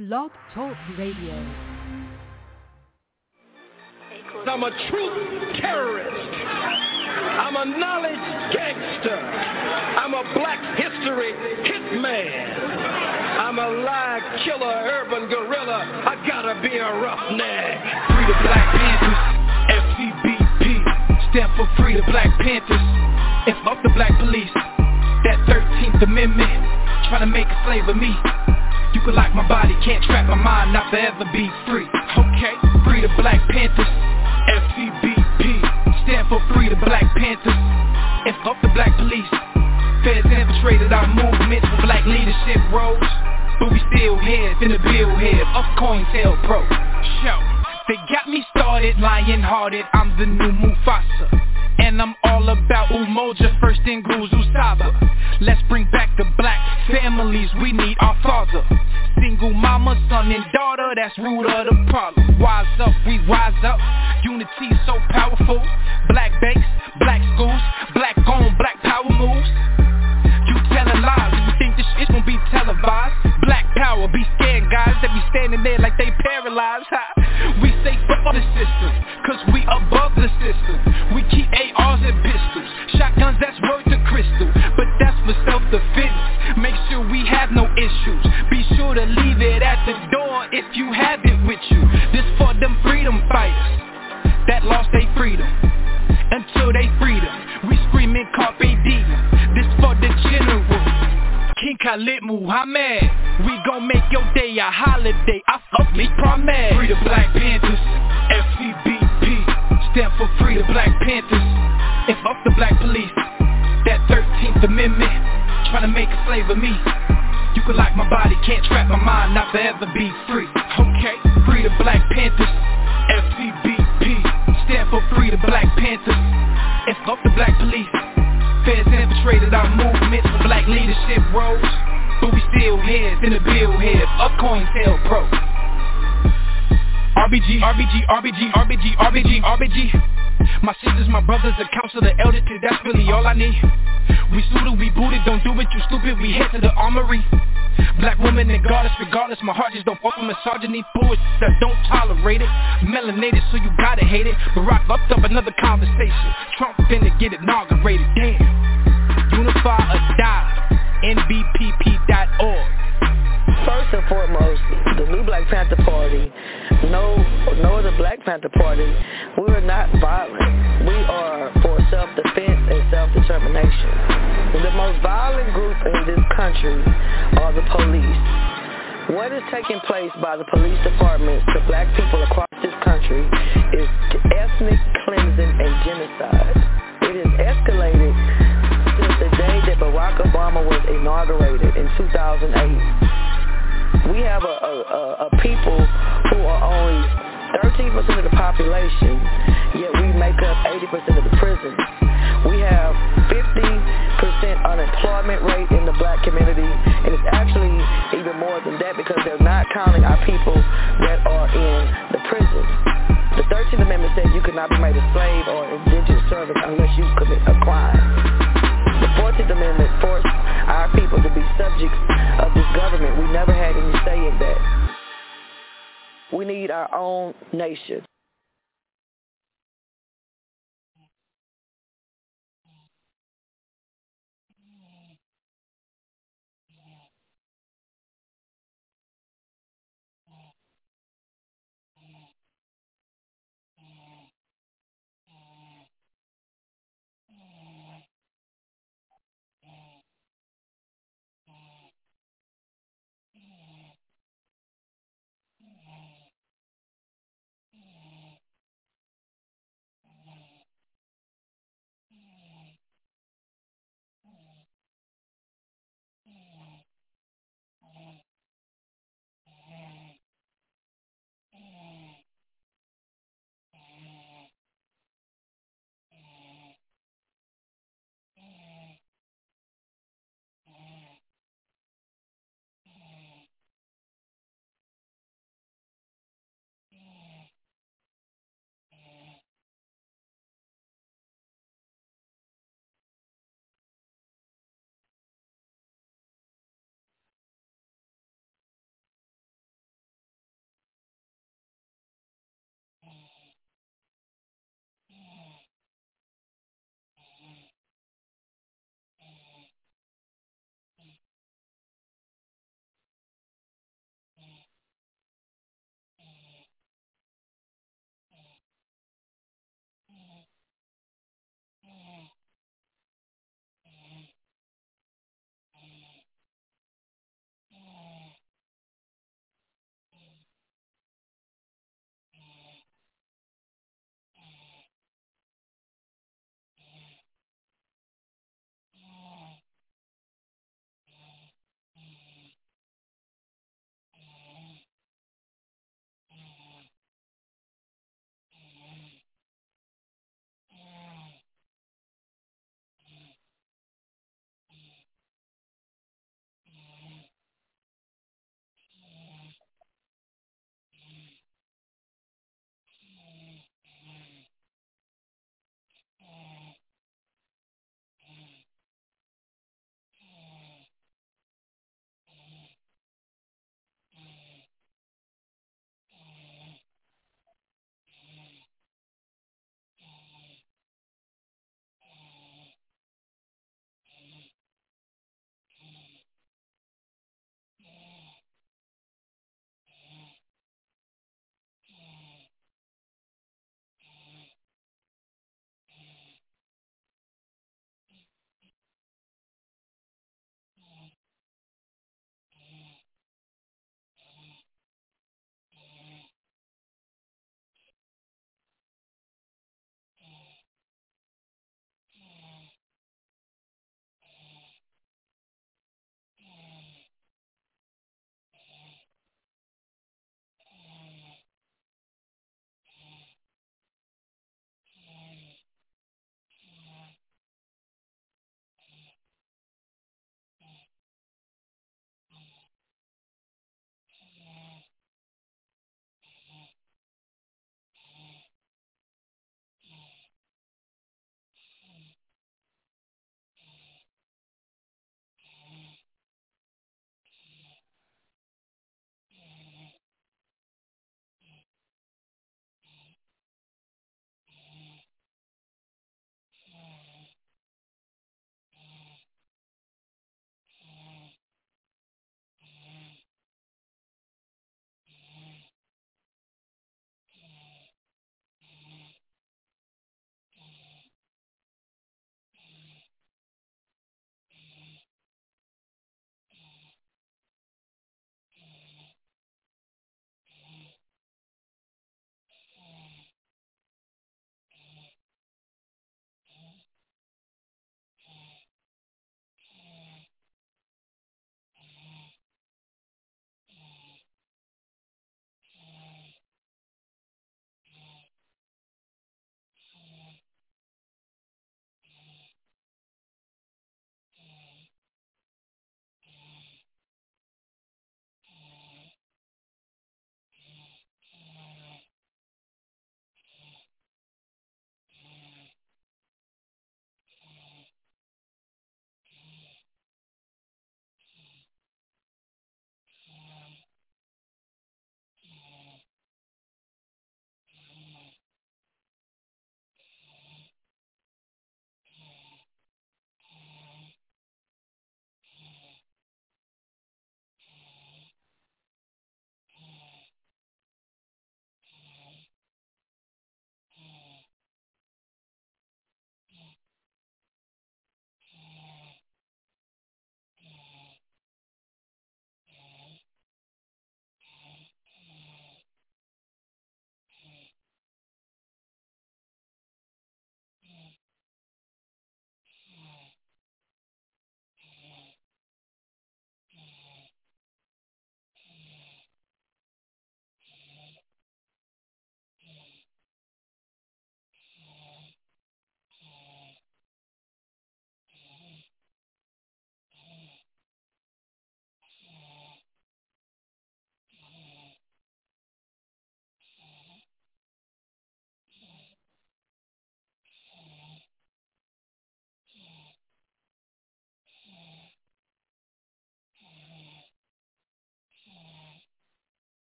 Blog Talk Radio. I'm a truth terrorist. I'm a knowledge gangster. I'm a black history hitman. I'm a lie killer, urban gorilla. I gotta be a roughneck. Free the Black Panthers, FCBP, stand for Free the Black Panthers, and fuck the black police. That 13th Amendment, trying to make a slave of me. You can lock my body, can't trap my mind, not forever be free. Okay, Free the Black Panthers, FCBP, stand for Free the Black Panthers, and fuck the black police. Feds infiltrated our movements for black leadership roles, but we still heads in the bill head of COINTELPRO. Show, they got me started, lion-hearted, I'm the new Mufasa. And I'm all about Umoja, first in Guzu Saba. Let's bring back the black families, we need our father. Single mama, son and daughter, that's root of the problem. Wise up, we rise up, unity so powerful. Black banks, black schools, black on, black power moves. You telling lies, you think this shit gon' be televised. Black power, be scared guys that be standing there like they paralyzed. We say fuck the system, cause we above the system. We keep ARs and pistols, shotguns that's worth a crystal, but that's for self-defense. Make sure we have no issues, be sure to leave it at the door if you have it with you. This for them freedom fighters that lost their freedom. Until they freedom, we screaming carpe diem. This for the general, King Khalid Muhammad. We gon' make your day a holiday, I fuck me promise. Free the Black Panthers, FCBP, stand for Free the Black Panthers, and fuck the black police. That 13th Amendment, trying to make a slave of me. You can lock my body, can't trap my mind, not forever be free. Okay, Free the Black Panthers, FCBP, stand for Free the Black Panthers, and fuck the black police. Feds infiltrated our movements for black leadership roles, but we still heads in the bill head of COINTELPRO. RBG, RBG, RBG, RBG, RBG, RBG. My sisters, my brothers, the council, the elders, that's really all I need. We suited, we booted, don't do it, you stupid, we head to the armory. Black woman and goddess, regardless, my heart just don't fuck with misogyny. Bullshit that don't tolerate it. Melanated, so you gotta hate it. Barack fucked up another conversation. Trump finna get inaugurated, damn. Unify or die, NBPP.org. First and foremost, the new Black Panther Party, no other Black Panther Party, we are not violent. We are for self-defense and self-determination. The most violent group in this country are the police. What is taking place by the police departments to black people across this country is ethnic cleansing and genocide. It has escalated since the day that Barack Obama was inaugurated in 2008. We have a people who are only 13% of the population, yet we make up 80% of the prisons. We have 50% unemployment rate in the black community, and it's actually even more than that because they're not counting our people that are in the prisons. The 13th Amendment said you could not be made a slave or indentured servant unless you commit a crime. The 14th Amendment forced our people to be subjects of this government. We never had any say in that. We need our own nation.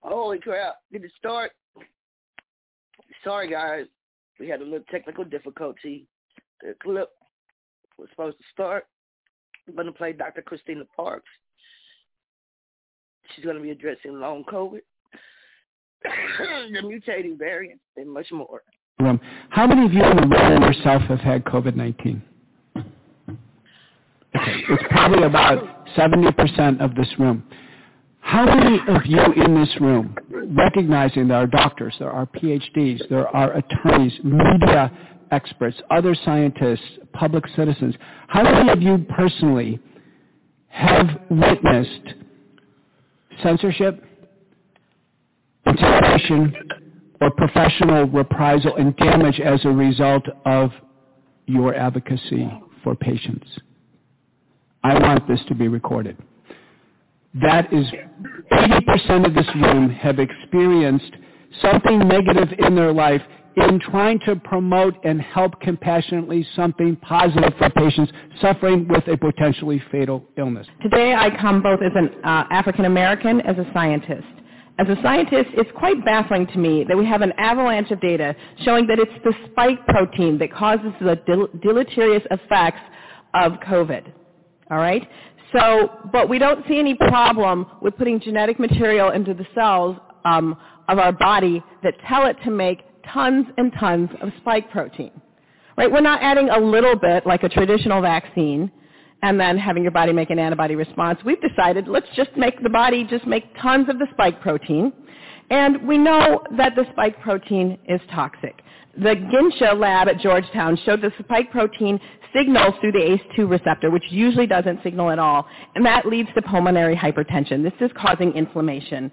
Holy crap. Did it start? Sorry, guys. We had a little technical difficulty. The clip was supposed to start. I'm going to play Dr. Christina Parks. She's going to be addressing long COVID, the mutating variants, and much more. How many of you in the room yourself have had COVID-19? Okay, it's probably about 70% of this room. How many of you in this room, recognizing there are doctors, there are PhDs, there are attorneys, media experts, other scientists, public citizens, how many of you personally have witnessed censorship, intimidation, or professional reprisal and damage as a result of your advocacy for patients? I want this to be recorded. That is 80% of this room have experienced something negative in their life in trying to promote and help compassionately something positive for patients suffering with a potentially fatal illness. Today I come both as an African American, as a scientist. As a scientist, it's quite baffling to me that we have an avalanche of data showing that it's the spike protein that causes the deleterious effects of COVID. All right? So, but we don't see any problem with putting genetic material into the cells of our body that tell it to make tons and tons of spike protein. Right? We're not adding a little bit like a traditional vaccine and then having your body make an antibody response. We've decided let's just make the body just make tons of the spike protein. And we know that the spike protein is toxic. The Ginsha lab at Georgetown showed the spike protein signals through the ACE2 receptor, which usually doesn't signal at all, and that leads to pulmonary hypertension. This is causing inflammation.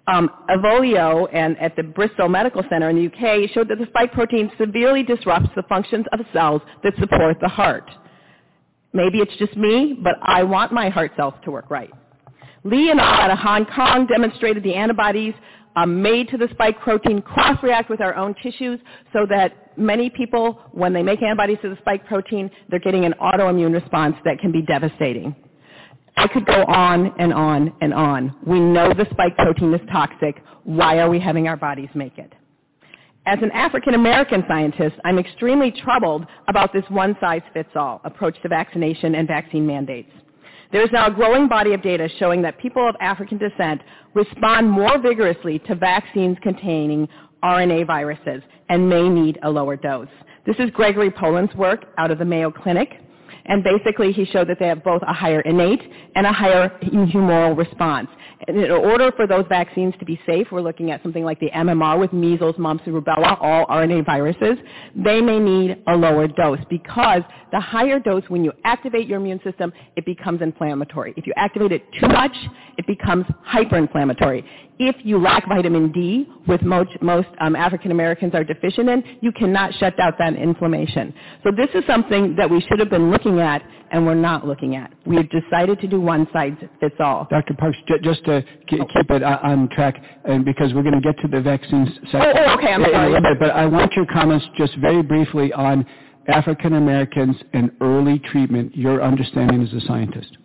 Evolio and at the Bristol Medical Center in the UK showed that the spike protein severely disrupts the functions of cells that support the heart. Maybe it's just me, but I want my heart cells to work right. Lee and all out of Hong Kong demonstrated the antibodies made to the spike protein cross-react with our own tissues so that many people, when they make antibodies to the spike protein, they're getting an autoimmune response that can be devastating. I could go on and on and on. We know the spike protein is toxic. Why are we having our bodies make it? As an African-American scientist, I'm extremely troubled about this one-size-fits-all approach to vaccination and vaccine mandates. There is now a growing body of data showing that people of African descent respond more vigorously to vaccines containing RNA viruses and may need a lower dose. This is Gregory Poland's work out of the Mayo Clinic, and basically he showed that they have both a higher innate and a higher humoral response. And in order for those vaccines to be safe, we're looking at something like the MMR with measles, mumps, and rubella, all RNA viruses. They may need a lower dose because the higher dose, when you activate your immune system, it becomes inflammatory. If you activate it too much, it becomes hyperinflammatory. If you lack vitamin D, which most African Americans are deficient in, you cannot shut down that inflammation. So this is something that we should have been looking at, and we're not looking at. We have decided to do one size fits all. Dr. Parks, just to keep it on track, and because we're going to get to the vaccines section okay, I'm sorry. but I want your comments just very briefly on African Americans and early treatment, your understanding as a scientist.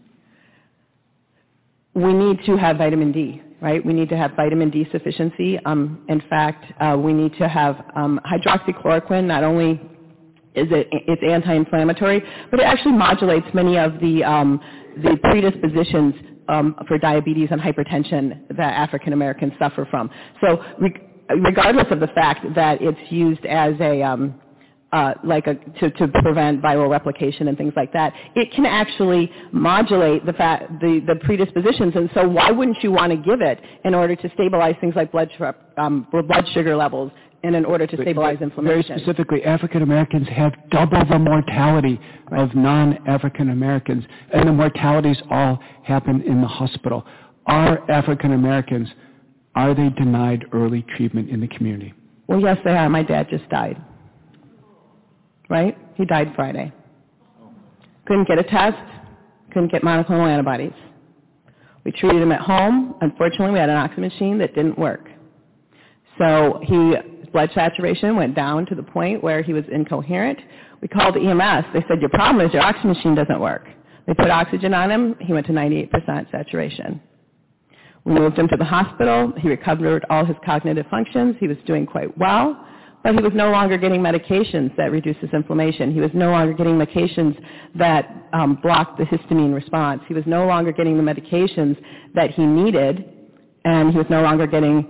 We need to have vitamin D, right? We need to have vitamin D sufficiency. In fact, we need to have hydroxychloroquine. Not only is it's anti-inflammatory, but it actually modulates many of the predispositions for diabetes and hypertension that African Americans suffer from. So regardless of the fact that it's used as a to prevent viral replication and things like that, it can actually modulate the predispositions. And so why wouldn't you want to give it in order to stabilize things like blood sugar levels and in order to stabilize inflammation? Very specifically, African Americans have double the mortality of non-African Americans, and the mortalities all happen in the hospital. Are African Americans, are they denied early treatment in the community? Well, yes, they are. My dad just died. Right? He died Friday. Couldn't get a test, couldn't get monoclonal antibodies. We treated him at home. Unfortunately, we had an oxygen machine that didn't work. So his blood saturation went down to the point where he was incoherent. We called EMS. They said, your problem is your oxygen machine doesn't work. They put oxygen on him. He went to 98% saturation. We moved him to the hospital. He recovered all his cognitive functions. He was doing quite well, but he was no longer getting medications that reduced his inflammation. He was no longer getting medications that blocked the histamine response. He was no longer getting the medications that he needed, and he was no longer getting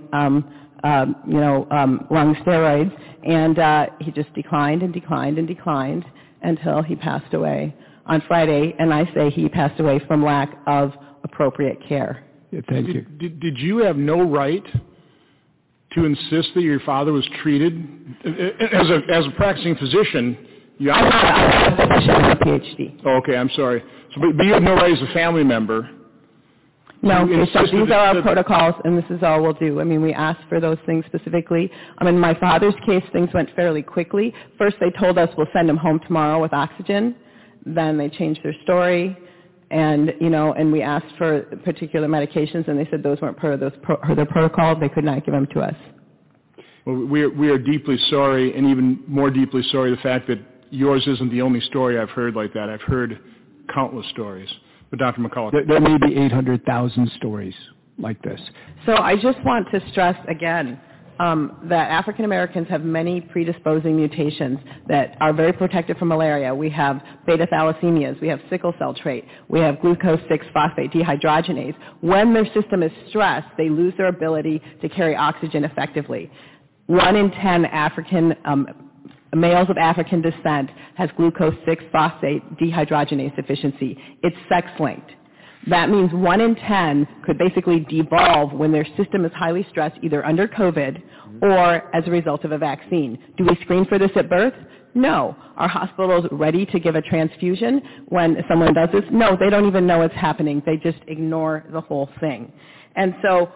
lung steroids, and he just declined and declined and declined until he passed away on Friday, and I say he passed away from lack of appropriate care. Yeah, thank you. Did you have no right to insist that your father was treated as a practicing physician? I'm not a physician, I'm a PhD. Oh, okay, I'm sorry. So, but you have no right as a family member. No, these are our protocols, and this is all we'll do. I mean, we asked for those things specifically. In my father's case, things went fairly quickly. First, they told us we'll send him home tomorrow with oxygen. Then they changed their story, and we asked for particular medications, and they said those weren't part of their protocol. They could not give them to us. Well, we are deeply sorry, and even more deeply sorry the fact that yours isn't the only story I've heard like that. I've heard countless stories. But Dr. McCullough. There may be 800,000 stories like this. So I just want to stress again that African Americans have many predisposing mutations that are very protective from malaria. We have beta thalassemias, we have sickle cell trait, we have glucose 6-phosphate dehydrogenase. When their system is stressed, they lose their ability to carry oxygen effectively. 1 in 10 males of African descent has glucose 6-phosphate dehydrogenase deficiency. It's sex-linked. That means 1 in 10 could basically devolve when their system is highly stressed, either under COVID or as a result of a vaccine. Do we screen for this at birth? No. Are hospitals ready to give a transfusion when someone does this? No, they don't even know it's happening. They just ignore the whole thing. And so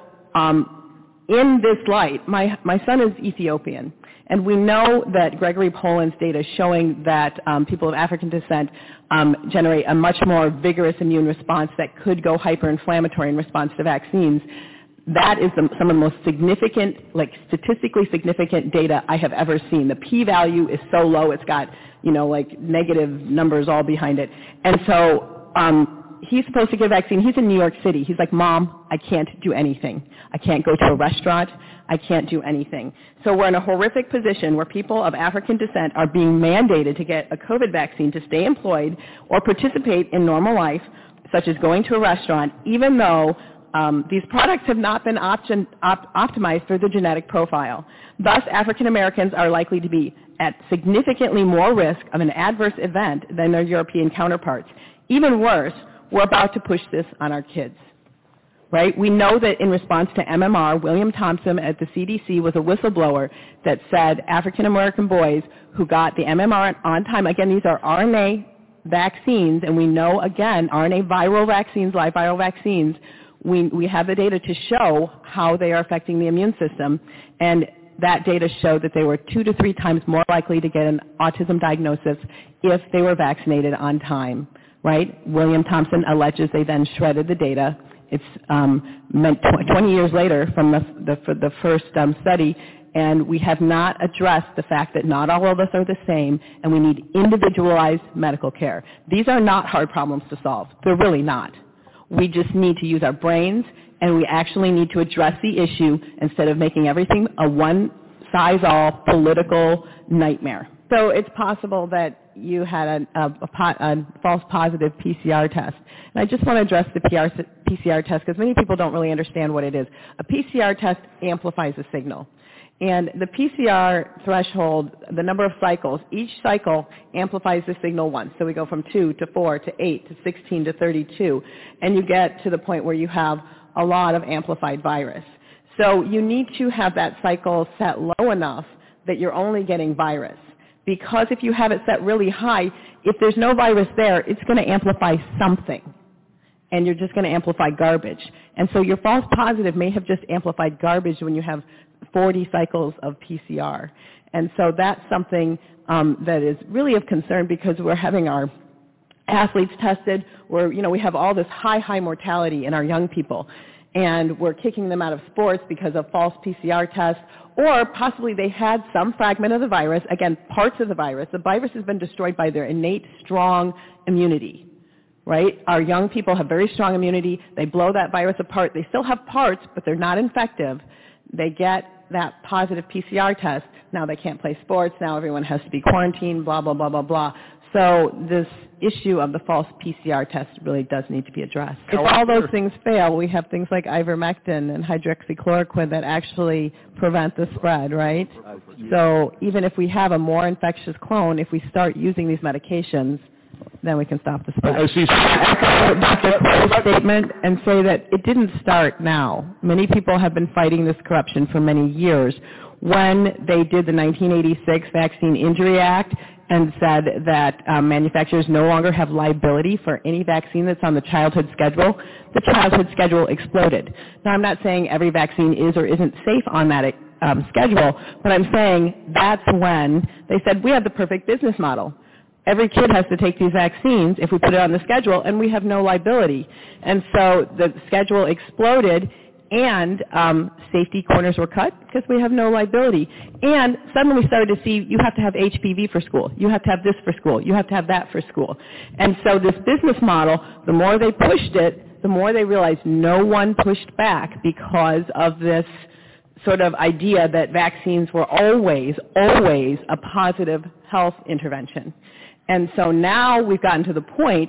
in this light, my son is Ethiopian. And we know that Gregory Poland's data is showing that people of African descent generate a much more vigorous immune response that could go hyperinflammatory in response to vaccines. That is some of the most significant, statistically significant data I have ever seen. The p-value is so low, it's got, negative numbers all behind it. And so he's supposed to get a vaccine. He's in New York City. He's like, Mom, I can't do anything. I can't go to a restaurant. I can't do anything. So we're in a horrific position where people of African descent are being mandated to get a COVID vaccine to stay employed or participate in normal life, such as going to a restaurant, even though these products have not been optimized for the genetic profile. Thus, African Americans are likely to be at significantly more risk of an adverse event than their European counterparts. Even worse, we're about to push this on our kids. Right? We know that in response to MMR, William Thompson at the CDC was a whistleblower that said African American boys who got the MMR on time, again, these are RNA vaccines, and we know, again, RNA viral vaccines, live viral vaccines, we have the data to show how they are affecting the immune system, and that data showed that they were 2 to 3 times more likely to get an autism diagnosis if they were vaccinated on time. Right? William Thompson alleges they then shredded the data. It's 20 years later from the first study, and we have not addressed the fact that not all of us are the same, and we need individualized medical care. These are not hard problems to solve. They're really not. We just need to use our brains, and we actually need to address the issue instead of making everything a one-size-all political nightmare. So it's possible that you had a false positive PCR test. And I just want to address the PCR test because many people don't really understand what it is. A PCR test amplifies a signal. And the PCR threshold, the number of cycles, each cycle amplifies the signal once. So we go from 2 to 4 to 8 to 16 to 32. And you get to the point where you have a lot of amplified virus. So you need to have that cycle set low enough that you're only getting virus. Because if you have it set really high, if there's no virus there, it's going to amplify something. And you're just going to amplify garbage. And so your false positive may have just amplified garbage when you have 40 cycles of PCR. And so that's something that is really of concern because we're having our athletes tested where, we have all this high mortality in our young people. And we're kicking them out of sports because of false PCR tests, or possibly they had some fragment of the virus, again, parts of the virus. The virus has been destroyed by their innate strong immunity, right? Our young people have very strong immunity. They blow that virus apart. They still have parts, but they're not infective. They get that positive PCR test. Now they can't play sports. Now everyone has to be quarantined, blah, blah, blah, blah, blah. So this issue of the false PCR test really does need to be addressed. If all those things fail, we have things like ivermectin and hydroxychloroquine that actually prevent the spread, right? So even if we have a more infectious clone, if we start using these medications, then we can stop the spread. I see. Dr. Cole's statement and say that it didn't start now. Many people have been fighting this corruption for many years. When they did the 1986 Vaccine Injury Act and said that manufacturers no longer have liability for any vaccine that's on the childhood schedule, the childhood schedule exploded. Now, I'm not saying every vaccine is or isn't safe on that schedule, but I'm saying that's when they said we have the perfect business model. Every kid has to take these vaccines if we put it on the schedule, and we have no liability. And so the schedule exploded, and safety corners were cut because we have no liability. And suddenly we started to see you have to have HPV for school. You have to have this for school. You have to have that for school. And so this business model, the more they pushed it, the more they realized no one pushed back because of this sort of idea that vaccines were always, always a positive health intervention. And so now we've gotten to the point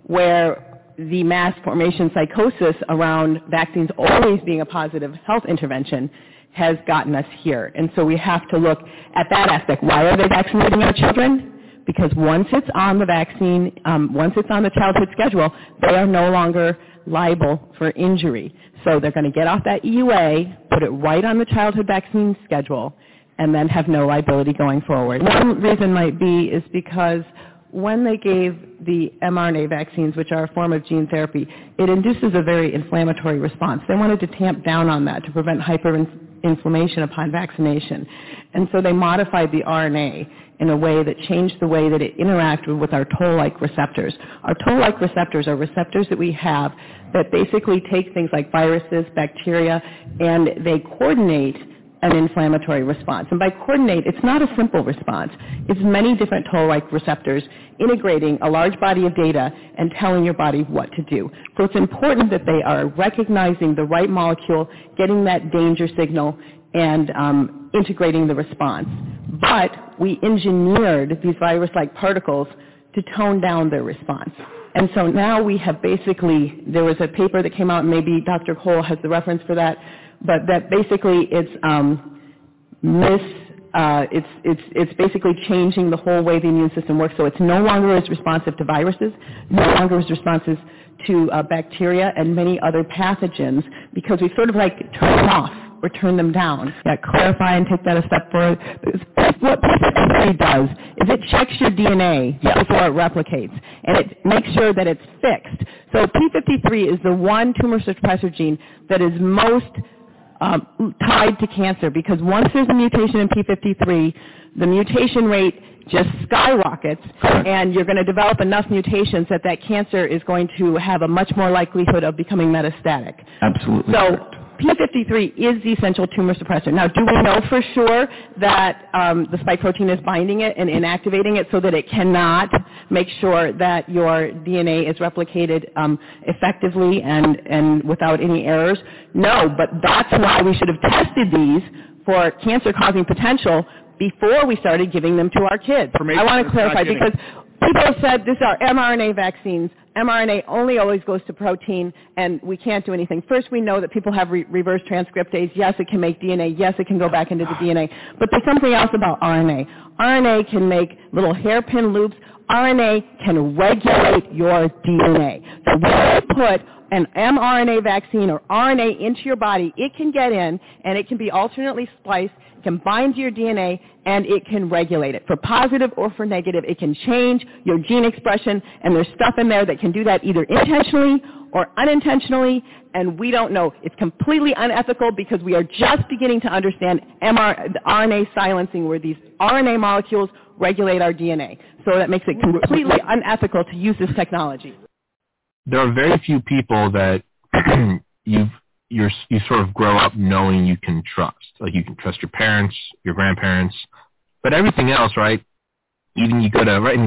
where the mass formation psychosis around vaccines always being a positive health intervention has gotten us here. And so we have to look at that aspect. Why are they vaccinating our children? Because once it's on the vaccine, once it's on the childhood schedule, they are no longer liable for injury. So they're going to get off that EUA, put it right on the childhood vaccine schedule, and then have no liability going forward. One reason might be is because when they gave the mRNA vaccines, which are a form of gene therapy, it induces a very inflammatory response. They wanted to tamp down on that to prevent hyperinflammation upon vaccination. And so they modified the RNA in a way that changed the way that it interacted with our toll-like receptors. Our toll-like receptors are receptors that we have that basically take things like viruses, bacteria, and they coordinate an inflammatory response. And by coordinate, it's not a simple response. It's many different toll-like receptors integrating a large body of data and telling your body what to do. So it's important that they are recognizing the right molecule, getting that danger signal, and integrating the response. But we engineered these virus-like particles to tone down their response. And so now we have basically, there was a paper that came out, and maybe Dr. Cole has the reference for that, but that basically it's basically changing the whole way the immune system works. So it's no longer as responsive to viruses, no longer as responsive to bacteria and many other pathogens, because we sort of like turn them off or turn them down. Yeah, clarify and take that a step further. What P53 does is it checks your DNA before it replicates, and it makes sure that it's fixed. So P53 is the one tumor suppressor gene that is most tied to cancer, because once there's a mutation in P53, the mutation rate just skyrockets, and you're going to develop enough mutations that that cancer is going to have a much more likelihood of becoming metastatic. Absolutely. So P53 is the essential tumor suppressor. Now, do we know for sure that the spike protein is binding it and inactivating it so that it cannot make sure that your DNA is replicated effectively and without any errors? No, but that's why we should have tested these for cancer-causing potential before we started giving them to our kids. I want to clarify, because people have said these are mRNA vaccines. mRNA only always goes to protein, and we can't do anything. First, we know that people have reverse transcriptase. Yes, it can make DNA. Yes, it can go back into the DNA. But there's something else about RNA. RNA can make little hairpin loops. RNA can regulate your DNA. So when you put an mRNA vaccine or RNA into your body, it can get in, and it can be alternately spliced, can bind to your DNA, and it can regulate it. For positive or for negative, it can change your gene expression, and there's stuff in there that can do that either intentionally or unintentionally, and we don't know. It's completely unethical because we are just beginning to understand RNA silencing, where these RNA molecules regulate our DNA. So that makes it completely unethical to use this technology. There are very few people that you sort of grow up knowing you can trust. Like you can trust your parents, your grandparents, but everything else, right? Even you go to, right, and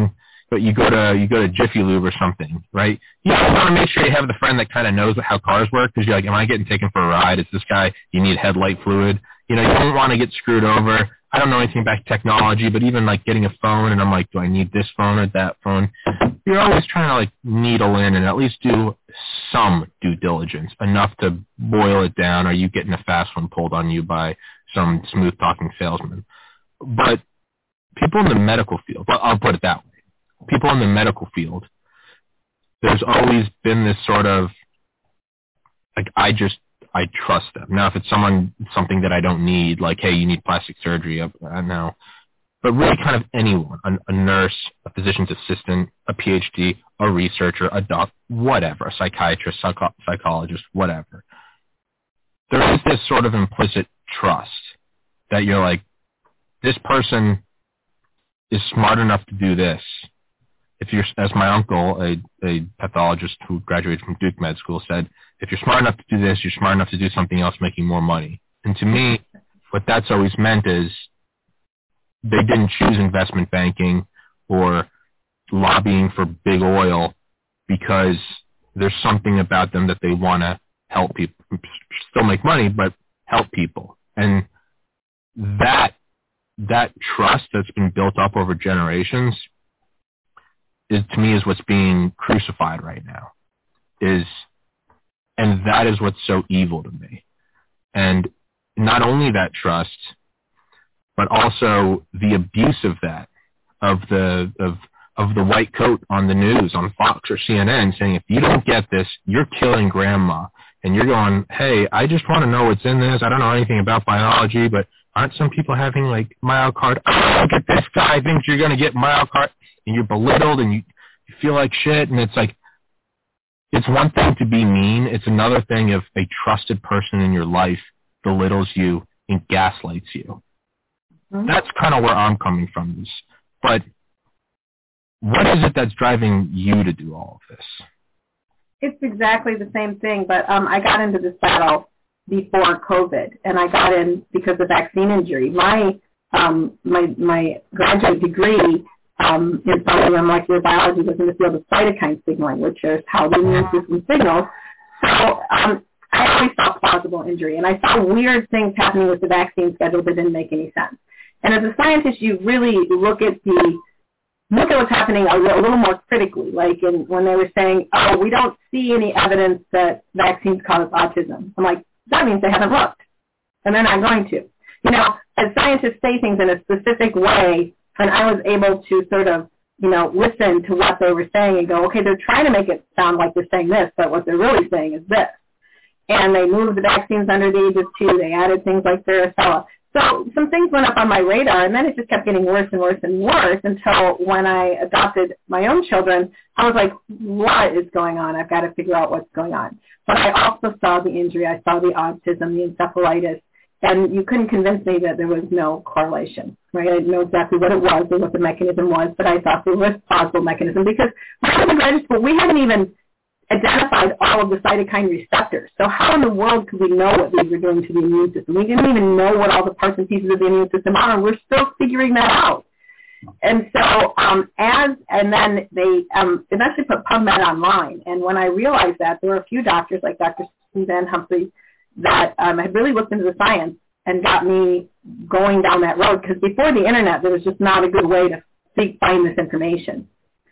but you go to Jiffy Lube or something, right? You want to make sure you have the friend that kind of knows how cars work, because you're like, am I getting taken for a ride? Is this guy, you need headlight fluid? You don't want to get screwed over. I don't know anything about technology, but even like getting a phone, and I'm like, do I need this phone or that phone? You're always trying to like needle in and at least do some due diligence, enough to boil it down. Are you getting a fast one pulled on you by some smooth-talking salesman? But people in the medical field, well, I'll put it that way. People in the medical field, there's always been this sort of, like, I trust them. Now, if it's something that I don't need, like, hey, you need plastic surgery, I know. But really kind of anyone, a nurse, a physician's assistant, a PhD, a researcher, a doc, whatever, a psychiatrist, psychologist, whatever. There is this sort of implicit trust that you're like, this person is smart enough to do this. If you're, as my uncle, a pathologist who graduated from Duke Med School, said, if you're smart enough to do this, you're smart enough to do something else making more money. And to me, what that's always meant is they didn't choose investment banking or lobbying for big oil because there's something about them that they want to help people, still make money, but help people. And that trust that's been built up over generations is, to me, is what's being crucified right now. And that is what's so evil to me. And not only that trust, but also the abuse of that, of the white coat on the news, on Fox or CNN, saying, if you don't get this, you're killing grandma. And you're going, hey, I just want to know what's in this. I don't know anything about biology, but aren't some people having, like, myocard? Oh, look at this guy thinks you're going to get myocard. And you're belittled and you feel like shit. And it's like, it's one thing to be mean. It's another thing if a trusted person in your life belittles you and gaslights you. Mm-hmm. That's kind of where I'm coming from. But what is it that's driving you to do all of this? It's exactly the same thing, but I got into this battle before COVID, and I got in because of vaccine injury. My graduate degree in cellular molecular biology was in the field of cytokine signaling, which is how the immune system signals. So I always saw plausible injury, and I saw weird things happening with the vaccine schedule that didn't make any sense. And as a scientist, you really look at what's happening a little more critically, like when they were saying, oh, we don't see any evidence that vaccines cause autism. I'm like, that means they haven't looked, and they're not going to. As scientists say things in a specific way, and I was able to sort of, listen to what they were saying and go, okay, they're trying to make it sound like they're saying this, but what they're really saying is this. And they moved the vaccines under the age of 2. They added things like varicella. So some things went up on my radar, and then it just kept getting worse and worse and worse until when I adopted my own children, I was like, what is going on? I've got to figure out what's going on. But I also saw the injury. I saw the autism, the encephalitis, and you couldn't convince me that there was no correlation, right? I didn't know exactly what it was and what the mechanism was, but I thought there was a plausible mechanism because when I was in graduate school, we haven't even identified all of the cytokine receptors. So how in the world could we know what these were doing to the immune system? We didn't even know what all the parts and pieces of the immune system are, and we're still figuring that out. And so and then they eventually put PubMed online. And when I realized that, there were a few doctors like Dr. Suzanne Humphrey that had really looked into the science and got me going down that road, because before the internet, there was just not a good way to find this information.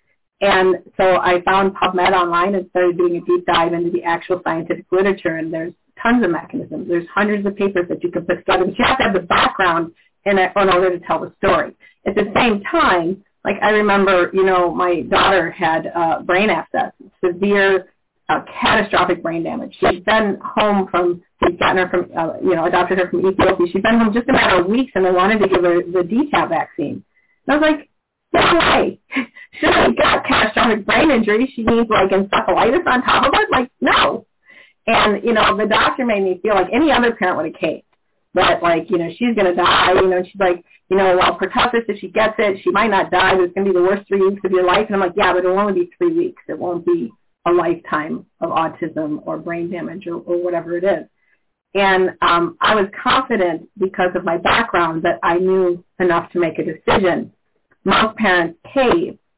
And so I found PubMed online and started doing a deep dive into the actual scientific literature, and there's tons of mechanisms. There's hundreds of papers that you can put together, but you have to have the background in order to tell the story. At the same time, like I remember, my daughter had brain abscess, severe, catastrophic brain damage. She'd been home he'd gotten her from, adopted her from Ethiopia. She'd been home just a matter of weeks, and they wanted to give her the DTaP vaccine. And I was like, no way. She only got catastrophic brain injury. She needs, like, encephalitis on top of it? Like, no. And, the doctor made me feel like any other parent would have caved. But, like, she's going to die. She's like, well, pertussis, if she gets it, she might not die. It's going to be the worst 3 weeks of your life. And I'm like, yeah, but it'll only be 3 weeks. It won't be a lifetime of autism or brain damage or whatever it is. And I was confident because of my background that I knew enough to make a decision. Most parents cave,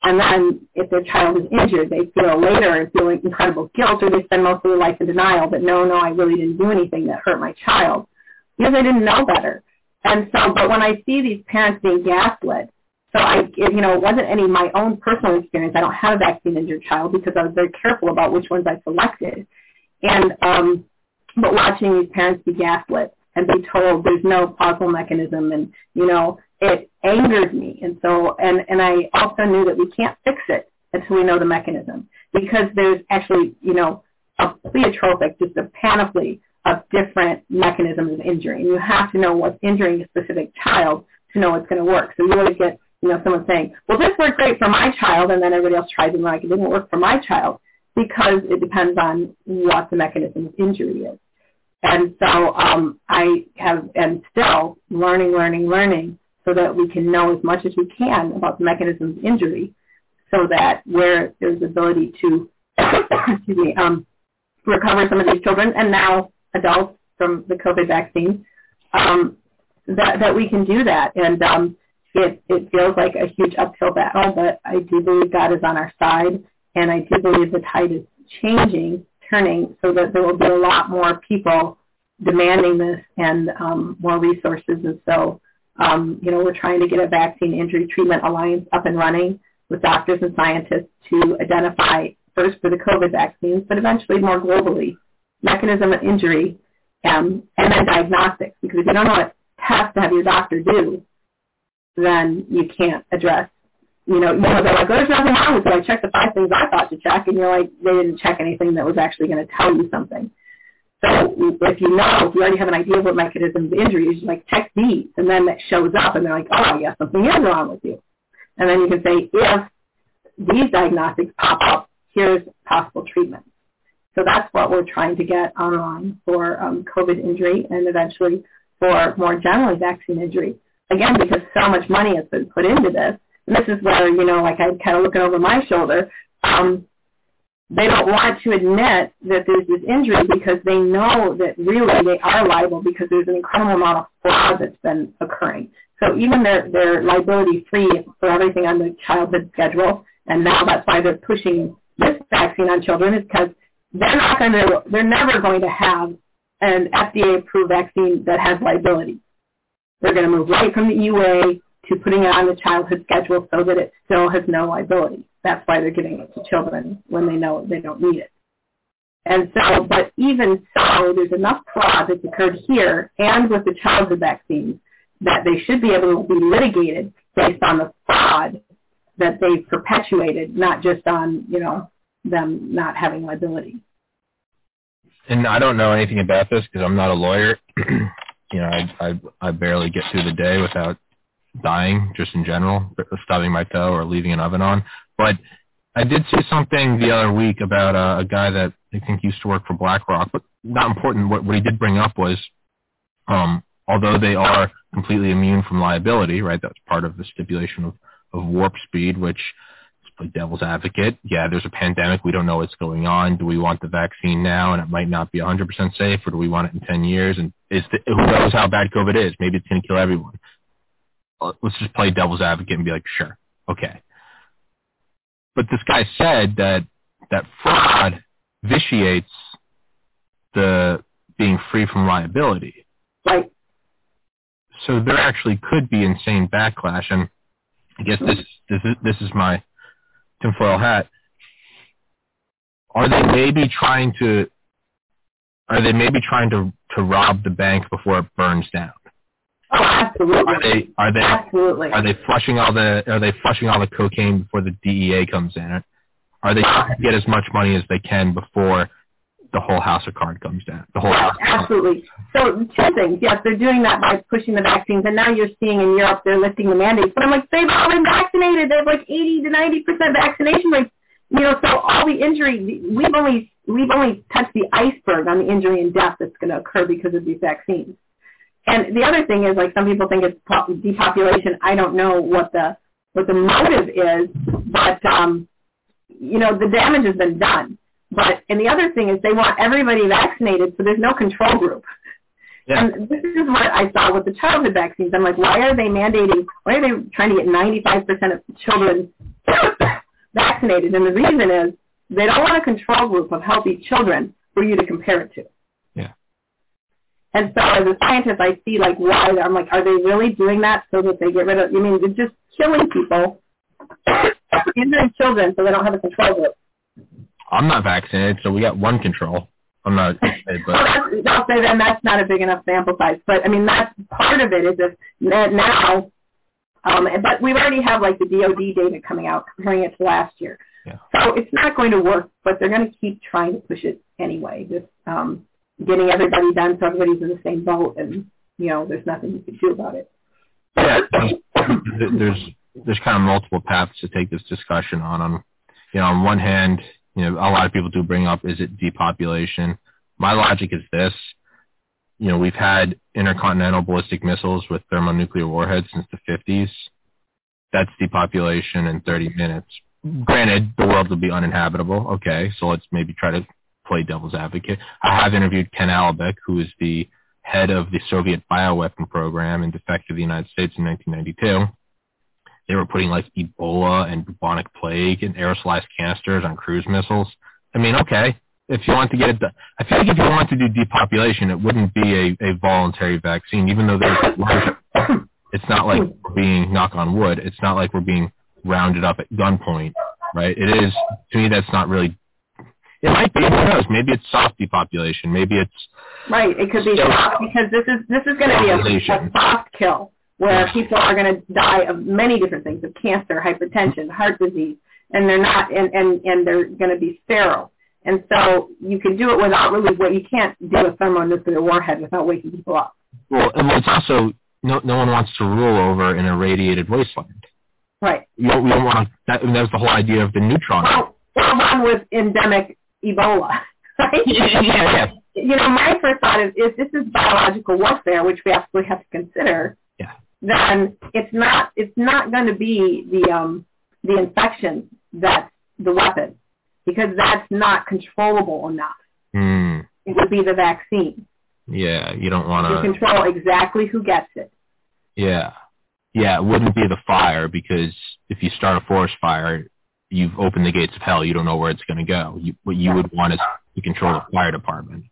And then if their child is injured, they feel later and feel incredible guilt, or they spend most of their life in denial, but no, I really didn't do anything that hurt my child, because I didn't know better. And so, but when I see these parents being gaslit, so it wasn't any of my own personal experience. I don't have a vaccine-injured child because I was very careful about which ones I selected. And but watching these parents be gaslit and be told there's no causal mechanism, and it angered me. And so, and I also knew that we can't fix it until we know the mechanism, because there's actually, a pleiotropic, just a panoply of different mechanisms of injury. And you have to know what's injuring a specific child to know it's going to work. So you always get, someone saying, well, this worked great for my child, and then everybody else tries it and it didn't work for my child, because it depends on what the mechanism of injury is. And so I have, and still learning, so that we can know as much as we can about the mechanisms of injury, so that where there's ability to recover some of these children, and now adults from the COVID vaccine, that we can do that. And it feels like a huge uphill battle, but I do believe God is on our side, and I do believe the tide is turning, so that there will be a lot more people demanding this, and more resources. And so, we're trying to get a Vaccine Injury Treatment Alliance up and running with doctors and scientists to identify, first for the COVID vaccines, but eventually more globally, mechanism of injury, and then diagnostics. Because if you don't know what test to have your doctor do, then you can't address, they're like, there's nothing wrong with it. I checked the 5 things I thought to check, and you're like, they didn't check anything that was actually going to tell you something. So if you already have an idea of what mechanism of injury is, you like, check these, and then that shows up, and they're like, oh, yeah, something is wrong with you. And then you can say, if these diagnostics pop up, here's possible treatment. So that's what we're trying to get online for COVID injury, and eventually for more generally vaccine injury. Again, because so much money has been put into this, and this is where, like I'm kind of looking over my shoulder, they don't want to admit that there's this injury, because they know that really they are liable, because there's an incredible amount of fraud that's been occurring. So even they're liability-free for everything on the childhood schedule, and now that's why they're pushing this vaccine on children, is because they're never going to have an FDA-approved vaccine that has liability. They're going to move right from the EUA to putting it on the childhood schedule so that it still has no liability. That's why they're giving it to children when they know they don't need it. And so, but even so, there's enough fraud that's occurred here and with the childhood vaccines that they should be able to be litigated based on the fraud that they've perpetuated, not just on, them not having liability. And I don't know anything about this because I'm not a lawyer. I barely get through the day without dying, just in general, stubbing my toe or leaving an oven on. But I did see something the other week about a guy that I think used to work for BlackRock, but not important. What he did bring up was, although they are completely immune from liability, right, that's part of the stipulation of warp speed, which, let's play devil's advocate, yeah, there's a pandemic, we don't know what's going on. Do we want the vaccine now and it might not be 100% safe, or do we want it in 10 years? And who knows how bad COVID is? Maybe it's going to kill everyone. Let's just play devil's advocate and be like, sure, okay. But this guy said that fraud vitiates the being free from liability. Right. So there actually could be insane backlash, and I guess this is my tinfoil hat. Are they maybe trying to rob the bank before it burns down? Oh, absolutely. Are they flushing all the cocaine before the DEA comes in? Are they trying to get as much money as they can before the whole house of cards comes down? Absolutely. So 2 things. Yes, they're doing that by pushing the vaccines, and now you're seeing in Europe they're lifting the mandates. But I'm like, they've all been vaccinated. They have like 80 to 90% vaccination rates. So all the injury, we've only touched the iceberg on the injury and death that's going to occur because of these vaccines. And the other thing is, like, some people think it's depopulation. I don't know what the motive is, but the damage has been done. And the other thing is they want everybody vaccinated, so there's no control group. Yeah. And this is what I saw with the childhood vaccines. I'm like, why are they trying to get 95% of children vaccinated. And the reason is they don't want a control group of healthy children for you to compare it to. Yeah. And so as a scientist, I see like why I'm like, are they really doing that so that they get rid of, they're just killing people, injuring children so they don't have a control group. I'm not vaccinated, so we got one control. I'm not vaccinated, but... I'll say then that's not a big enough sample size. But, that's part of it is that now, but we already have like the DOD data coming out comparing it to last year. Yeah. So it's not going to work, but they're going to keep trying to push it anyway, just getting everybody done so everybody's in the same boat, and, there's nothing you can do about it. Yeah, there's kind of multiple paths to take this discussion on. On one hand, a lot of people do bring up, is it depopulation? My logic is this. We've had intercontinental ballistic missiles with thermonuclear warheads since the 50s. That's depopulation in 30 minutes. Granted, the world will be uninhabitable. Okay, so let's maybe try to play devil's advocate. I have interviewed Ken Alabek, who is the head of the Soviet bioweapon program and defected to the United States in 1992. They were putting like Ebola and bubonic plague and aerosolized canisters on cruise missiles. Okay, if you want to get it done. I feel like if you want to do depopulation, it wouldn't be a voluntary vaccine, even though it's not like we're being, knock on wood, it's not like we're being rounded up at gunpoint, right? It is, to me, that's not really, it might be, who knows, maybe it's soft depopulation, maybe it's... Right, it could be soft, because this is going to be a soft kill, where people are going to die of many different things, of cancer, hypertension, heart disease, and they're not, and they're going to be sterile. And so you can do it without really, you can't do a thermonuclear warhead without waking people up. Well, and it's also, no one wants to rule over an irradiated wasteland. Right. We don't want to, that was the whole idea of the neutron. Well, one with endemic Ebola, right? Yeah. My first thought is if this is biological warfare, which we absolutely have to consider, then it's not going to be the infection that's the weapon, because that's not controllable enough. It would be the vaccine. Yeah, you don't want to... You control exactly who gets it. Yeah. Yeah, it wouldn't be the fire, because if you start a forest fire, you've opened the gates of hell. You don't know where it's going to go. What you would want is to control the fire department.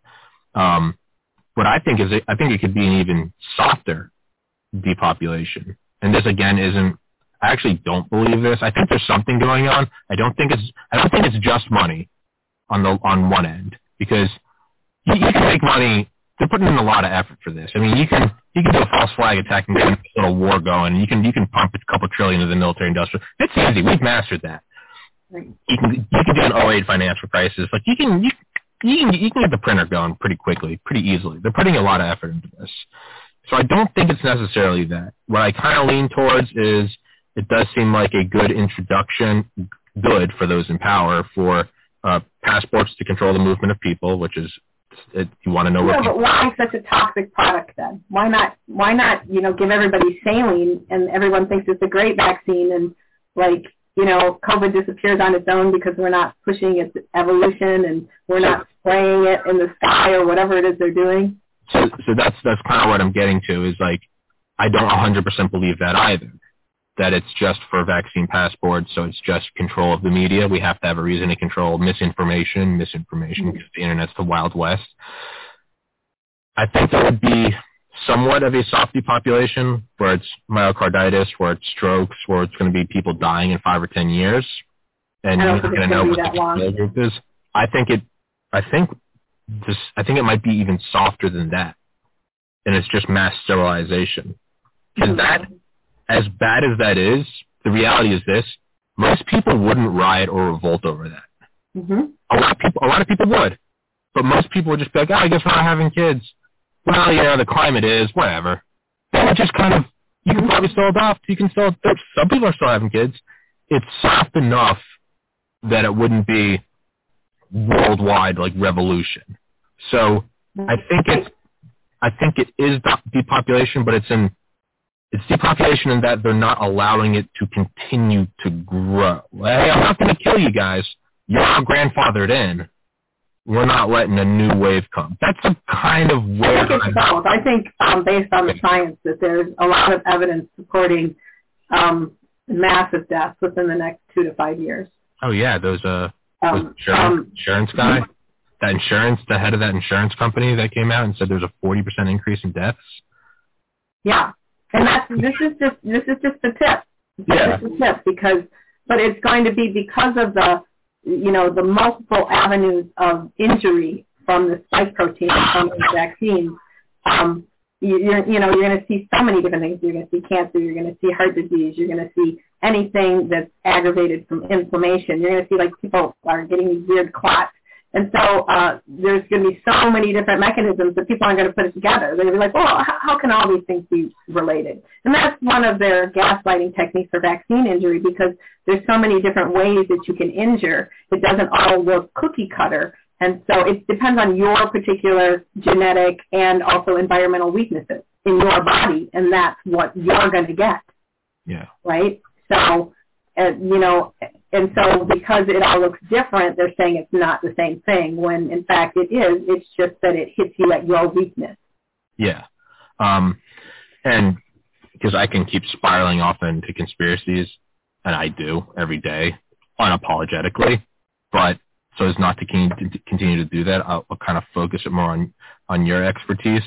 What I think is, I think it could be an even softer depopulation. And this, again, isn't... I actually don't believe this. I think there's something going on. I don't think it's just money on one end, because you can make money. They're putting in a lot of effort for this. You can do a false flag attack and get a little war going. You can pump a couple trillion into the military industrial. It's easy. We've mastered that. Right. You can do an 2008 financial crisis. Like you can get the printer going pretty quickly, pretty easily. They're putting a lot of effort into this. So I don't think it's necessarily that. What I kind of lean towards is it does seem like a good introduction, good for those in power, for passports to control the movement of people, which is, you want to know what... but why such a toxic product then? Why not, give everybody saline and everyone thinks it's a great vaccine, and COVID disappears on its own because we're not pushing its evolution and we're not spraying it in the sky or whatever it is they're doing? So that's kind of what I'm getting to, is I don't 100% believe that either, that it's just for vaccine passports, so it's just control of the media. We have to have a reason to control misinformation, because the internet's the Wild West. I think there would be somewhat of a soft depopulation, where it's myocarditis, where it's strokes, where it's going to be people dying in 5 or 10 years, and you're not going to know what the control group is. I think it might be even softer than that, and it's just mass sterilization. Because that, as bad as that is, the reality is this: most people wouldn't riot or revolt over that. Mm-hmm. A lot of people would, but most people would just be like, I guess we're not having kids. Well, the climate is, whatever. Then it just kind of, you can probably still adopt. Some people are still having kids. It's soft enough that it wouldn't be worldwide revolution. So I think it is depopulation, but it's depopulation in that they're not allowing it to continue to grow. Hey, I'm not going to kill you guys. You're all grandfathered in. We're not letting a new wave come. That's a kind of way. I think it's both. I think based on the science that there's a lot of evidence supporting massive deaths within the next 2 to 5 years. Oh yeah, those insurance guy, the head of that insurance company that came out and said there's a 40% increase in deaths. Yeah, and this is just the tip. Yeah. This is the tip but it's going to be because of the multiple avenues of injury from the spike protein from the vaccine. You're going to see so many different things. You're going to see cancer. You're going to see heart disease. You're going to see anything that's aggravated from inflammation. You're going to see like people are getting these weird clots. And so there's going to be so many different mechanisms that people aren't going to put it together. They're going to be like, well, how can all these things be related? And that's one of their gaslighting techniques for vaccine injury, because there's so many different ways that you can injure. It doesn't all look cookie cutter. And so it depends on your particular genetic and also environmental weaknesses in your body, and that's what you're going to get. Yeah. Right? So, and so because it all looks different, they're saying it's not the same thing, when in fact it is. It's just that it hits you at your weakness. Yeah. And because I can keep spiraling off into conspiracies, and I do every day, unapologetically, but so as not to continue to do that, I'll kind of focus it more on your expertise.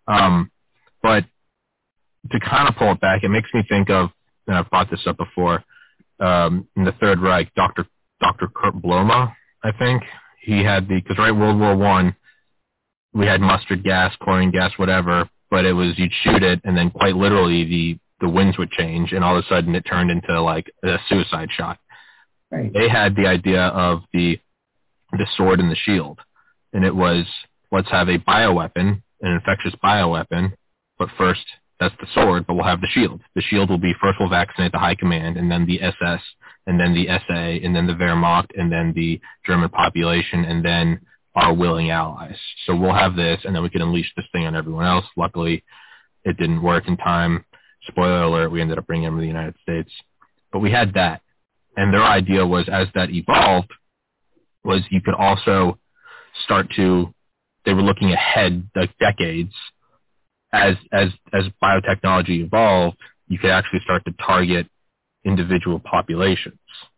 But to kind of pull it back, it makes me think of, and I've brought this up before, in the Third Reich, Dr. Kurt Bloema, I think. He had because World War I, we had mustard gas, chlorine gas, whatever, but it was you'd shoot it, and then quite literally the winds would change, and all of a sudden it turned into like a suicide shot. Right. They had the idea of the sword and the shield, and it was, let's have a bioweapon, an infectious bioweapon, but first that's the sword, but we'll have the shield. The shield will be, first we'll vaccinate the high command, and then the SS, and then the SA, and then the Wehrmacht, and then the German population, and then our willing allies. So we'll have this, and then we can unleash this thing on everyone else. Luckily, it didn't work in time. Spoiler alert, we ended up bringing them to the United States. But we had that, and their idea was, as that evolved, was you could also start to, they were looking ahead, like decades, as biotechnology evolved, you could actually start to target individual populations.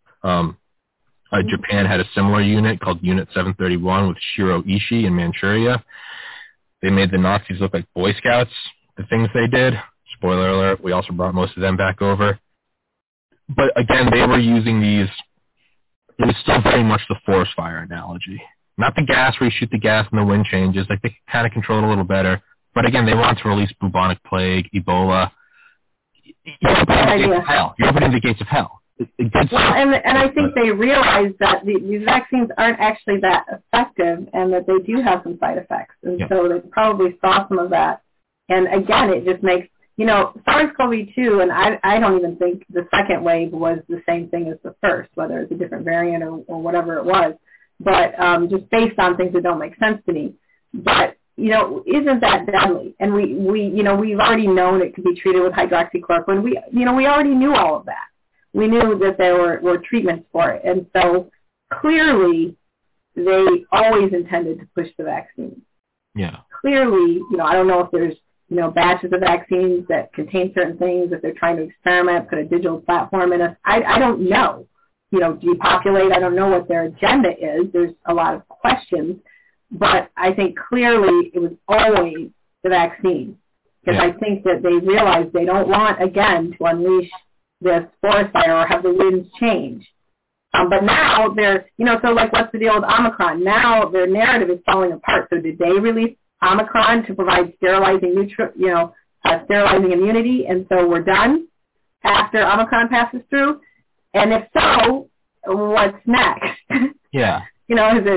Japan had a similar unit called Unit 731 with Shiro Ishii in Manchuria. They made the Nazis look like Boy Scouts, the things they did. Spoiler alert, we also brought most of them back over. But again, they were using these, it was still very much the forest fire analogy. Not the gas where you shoot the gas and the wind changes. Like, they could kind of control it a little better. But again, they want to release bubonic plague, Ebola. You're opening the gates of hell. And I think they realize that these vaccines aren't actually that effective, and that they do have some side effects. And so they probably saw some of that. And again, it just makes, SARS-CoV-2, and I don't even think the second wave was the same thing as the first, whether it's a different variant or whatever it was. But just based on things that don't make sense to me. But isn't that deadly? And we've already known it could be treated with hydroxychloroquine. We already knew all of that. We knew that there were treatments for it. And so clearly they always intended to push the vaccine. Yeah. Clearly, I don't know if there's, batches of vaccines that contain certain things, if they're trying to experiment, put a digital platform in us. I don't know. Depopulate, I don't know what their agenda is. There's a lot of questions. But I think clearly it was always the vaccine, because I think that they realized they don't want, again, to unleash this forest fire or have the winds change. But now they're, so like, what's the deal with Omicron? Now their narrative is falling apart. So did they release Omicron to provide sterilizing sterilizing immunity, and so we're done after Omicron passes through? And if so, what's next? Yeah. Is it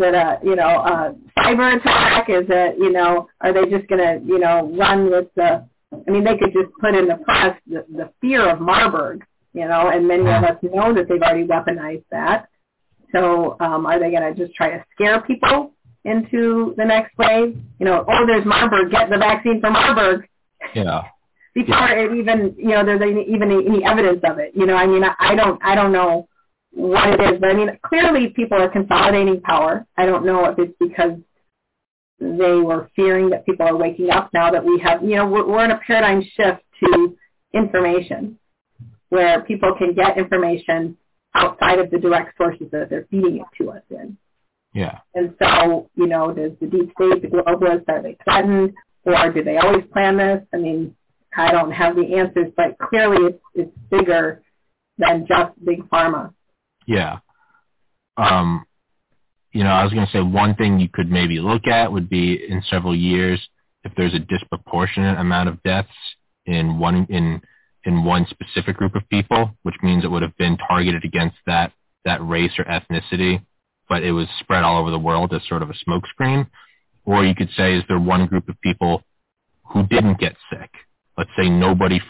a cyber attack? Is it, are they just going to, run with they could just put in the press the fear of Marburg, and many of us know that they've already weaponized that. So are they going to just try to scare people into the next wave? There's Marburg, get the vaccine for Marburg. Yeah. Before it even, there's even any evidence of it. I don't know what it is, but clearly people are consolidating power. I don't know if it's because they were fearing that people are waking up now that we have, we're in a paradigm shift to information, where people can get information outside of the direct sources that they're feeding it to us in. Yeah. And so, does the deep state, the globalists, are they threatened, or do they always plan this? I mean, I don't have the answers, but clearly it's bigger than just big pharma. Yeah. I was going to say one thing you could maybe look at would be in several years if there's a disproportionate amount of deaths in one specific group of people, which means it would have been targeted against that race or ethnicity, but it was spread all over the world as sort of a smokescreen. Or you could say, is there one group of people who didn't get sick? Let's say in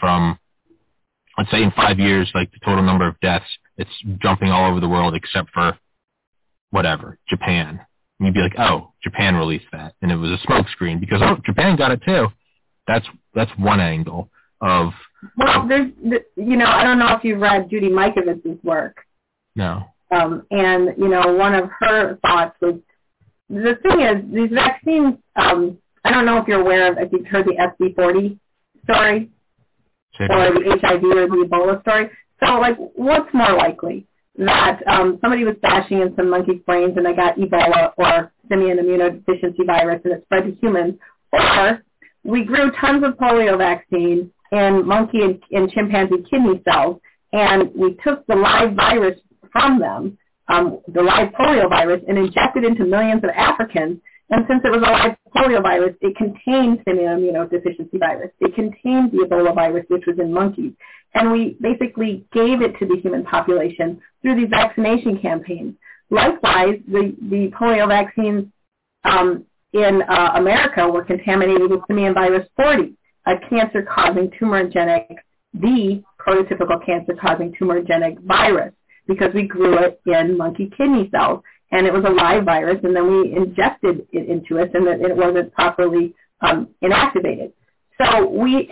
5 years, like the total number of deaths, it's jumping all over the world except for whatever, Japan. And you'd be like, oh, Japan released that. And it was a smokescreen because, oh, Japan got it too. That's one angle of... Well, there's, I don't know if you've read Judy Mikovits's work. No. And, one of her thoughts was, the thing is, these vaccines, I don't know if you're aware of, if you've heard the SB40 story, or the HIV or the Ebola story. So, what's more likely? That somebody was bashing in some monkey's brains and they got Ebola or simian immunodeficiency virus and it spread to humans, or we grew tons of polio vaccine in monkey and chimpanzee kidney cells, and we took the live virus from them, the live polio virus, and injected into millions of Africans. And since it was a live polio virus, it contained simian immunodeficiency virus. It contained the Ebola virus, which was in monkeys. And we basically gave it to the human population through these vaccination campaigns. Likewise, the polio vaccines in America were contaminated with simian virus 40, a cancer-causing tumorigenic, the prototypical cancer-causing tumorigenic virus, because we grew it in monkey kidney cells. And it was a live virus, and then we injected it into us, and it wasn't properly inactivated. So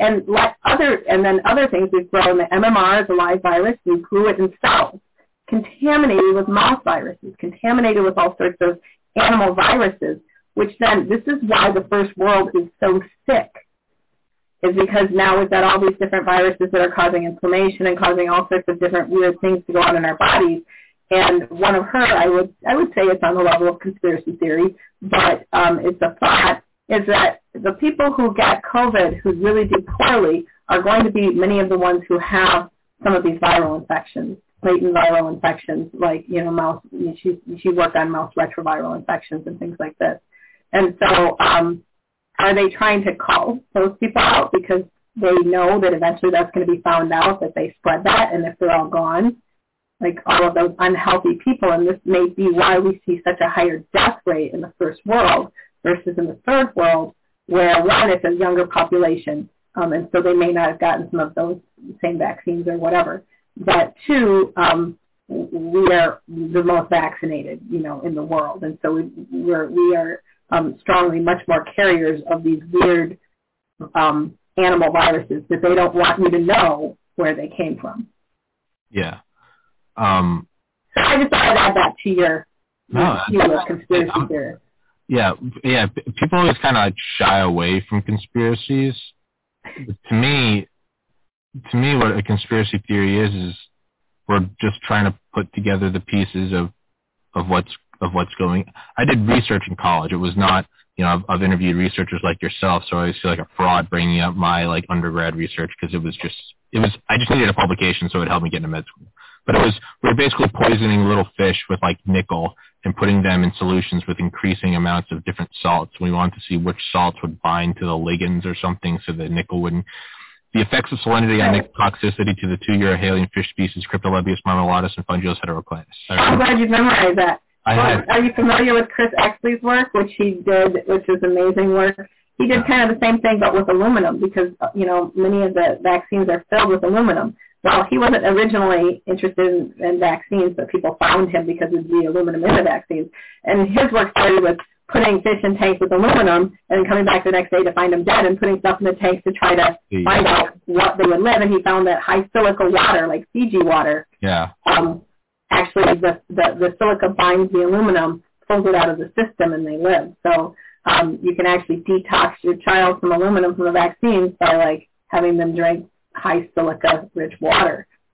other things, we've grown the MMR as a live virus. We grew it in cells, contaminated with mouse viruses, contaminated with all sorts of animal viruses, which then, this is why the first world is so sick, is because now we've got all these different viruses that are causing inflammation and causing all sorts of different weird things to go on in our bodies. And one of her, I would say it's on the level of conspiracy theory, but it's a thought, is that the people who get COVID who really do poorly are going to be many of the ones who have some of these viral infections, latent viral infections, like, mouse, she worked on mouse retroviral infections and things like this. And so are they trying to call those people out because they know that eventually that's going to be found out that they spread that, and if they're all gone, like all of those unhealthy people, and this may be why we see such a higher death rate in the first world versus in the third world, where one, it's a younger population, and so they may not have gotten some of those same vaccines or whatever. But two, we are the most vaccinated, in the world, and so we are strongly much more carriers of these weird animal viruses that they don't want you to know where they came from. Yeah. So I just thought I'd add that to your conspiracy theory. Yeah. People always kind of shy away from conspiracies. To me, what a conspiracy theory is we're just trying to put together the pieces of what's going. I did research in college. It was not, I've interviewed researchers like yourself, so I always feel like a fraud bringing up my undergrad research because I just needed a publication so it helped me get into med school. But we're basically poisoning little fish with nickel and putting them in solutions with increasing amounts of different salts. We wanted to see which salts would bind to the ligands or something so that nickel wouldn't. The effects of salinity on nickel toxicity to the 2 Eurohalian fish species Cryptolebius marmelatus and Fungulus heteroclitus. I'm glad you memorized that. Are you familiar with Chris Exley's work, which he did, which is amazing work? He did kind of the same thing, but with aluminum, because, many of the vaccines are filled with aluminum. Well, he wasn't originally interested in vaccines, but people found him because of the aluminum in the vaccines. And his work started with putting fish in tanks with aluminum and coming back the next day to find them dead and putting stuff in the tanks to try to find out what they would live. And he found that high silica water, like Fiji water, actually the silica binds the aluminum, pulls it out of the system, and they live. So you can actually detox your child from aluminum from the vaccines by having them drink high silica rich water.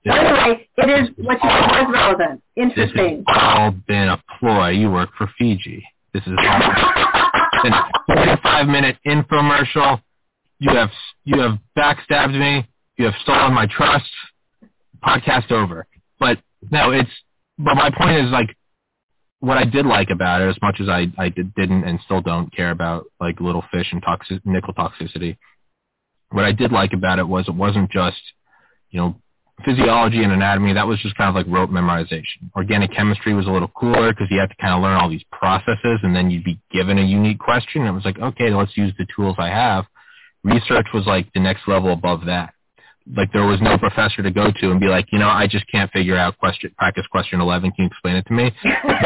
Anyway, it is what you said was relevant. Interesting. This has all been a ploy. You work for Fiji. This is been a 45-minute infomercial. You have backstabbed me. You have stolen my trust. Podcast over. But no, but my point is, like, what I did like about it, as much as I didn't and still don't care about, like, little fish and nickel toxicity, what I did like about it was it wasn't just, physiology and anatomy. That was just kind of like rote memorization. Organic chemistry was a little cooler because you had to kind of learn all these processes, and then you'd be given a unique question. And it was like, okay, let's use the tools I have. Research was like the next level above that. Like, there was no professor to go to and be like, I just can't figure out practice question 11. Can you explain it to me?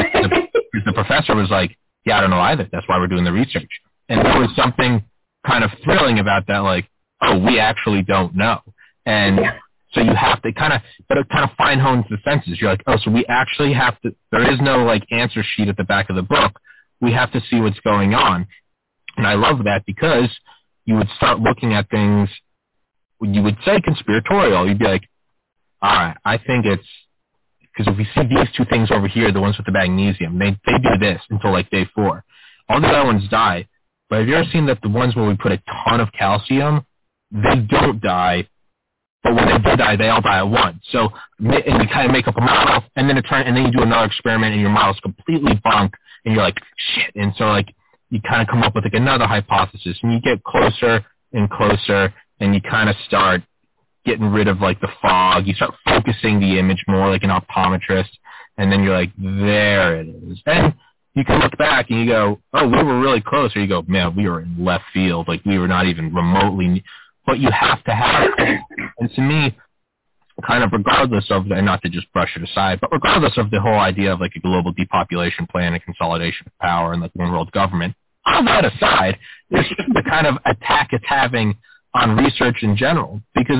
The professor was like, yeah, I don't know either. That's why we're doing the research. And there was something kind of thrilling about that, like, oh, we actually don't know. And so you have to but it kind of fine hones the senses. You're like, oh, so we actually have to, there is no, like, answer sheet at the back of the book. We have to see what's going on. And I love that because you would start looking at things. You would say conspiratorial. You'd be like, all right, I think it's because if we see these two things over here, the ones with the magnesium, they do this until like day 4. All the other ones die. But have you ever seen that the ones where we put a ton of calcium, they don't die, but when they do die, they all die at once. So, and you kind of make up a model, and then you do another experiment, and your model's completely bunk, and you're like, shit. And so, like, you kind of come up with like another hypothesis, and you get closer and closer, and you kind of start getting rid of, like, the fog. You start focusing the image more like an optometrist, and then you're like, there it is. And you can look back and you go, oh, we were really close. Or you go, man, we were in left field. Like, we were not even remotely. But you have to have it. And to me, kind of regardless of, and not to just brush it aside, but regardless of the whole idea of, like, a global depopulation plan and consolidation of power and, like, one world government, all that aside, it's just the kind of attack it's having on research in general. Because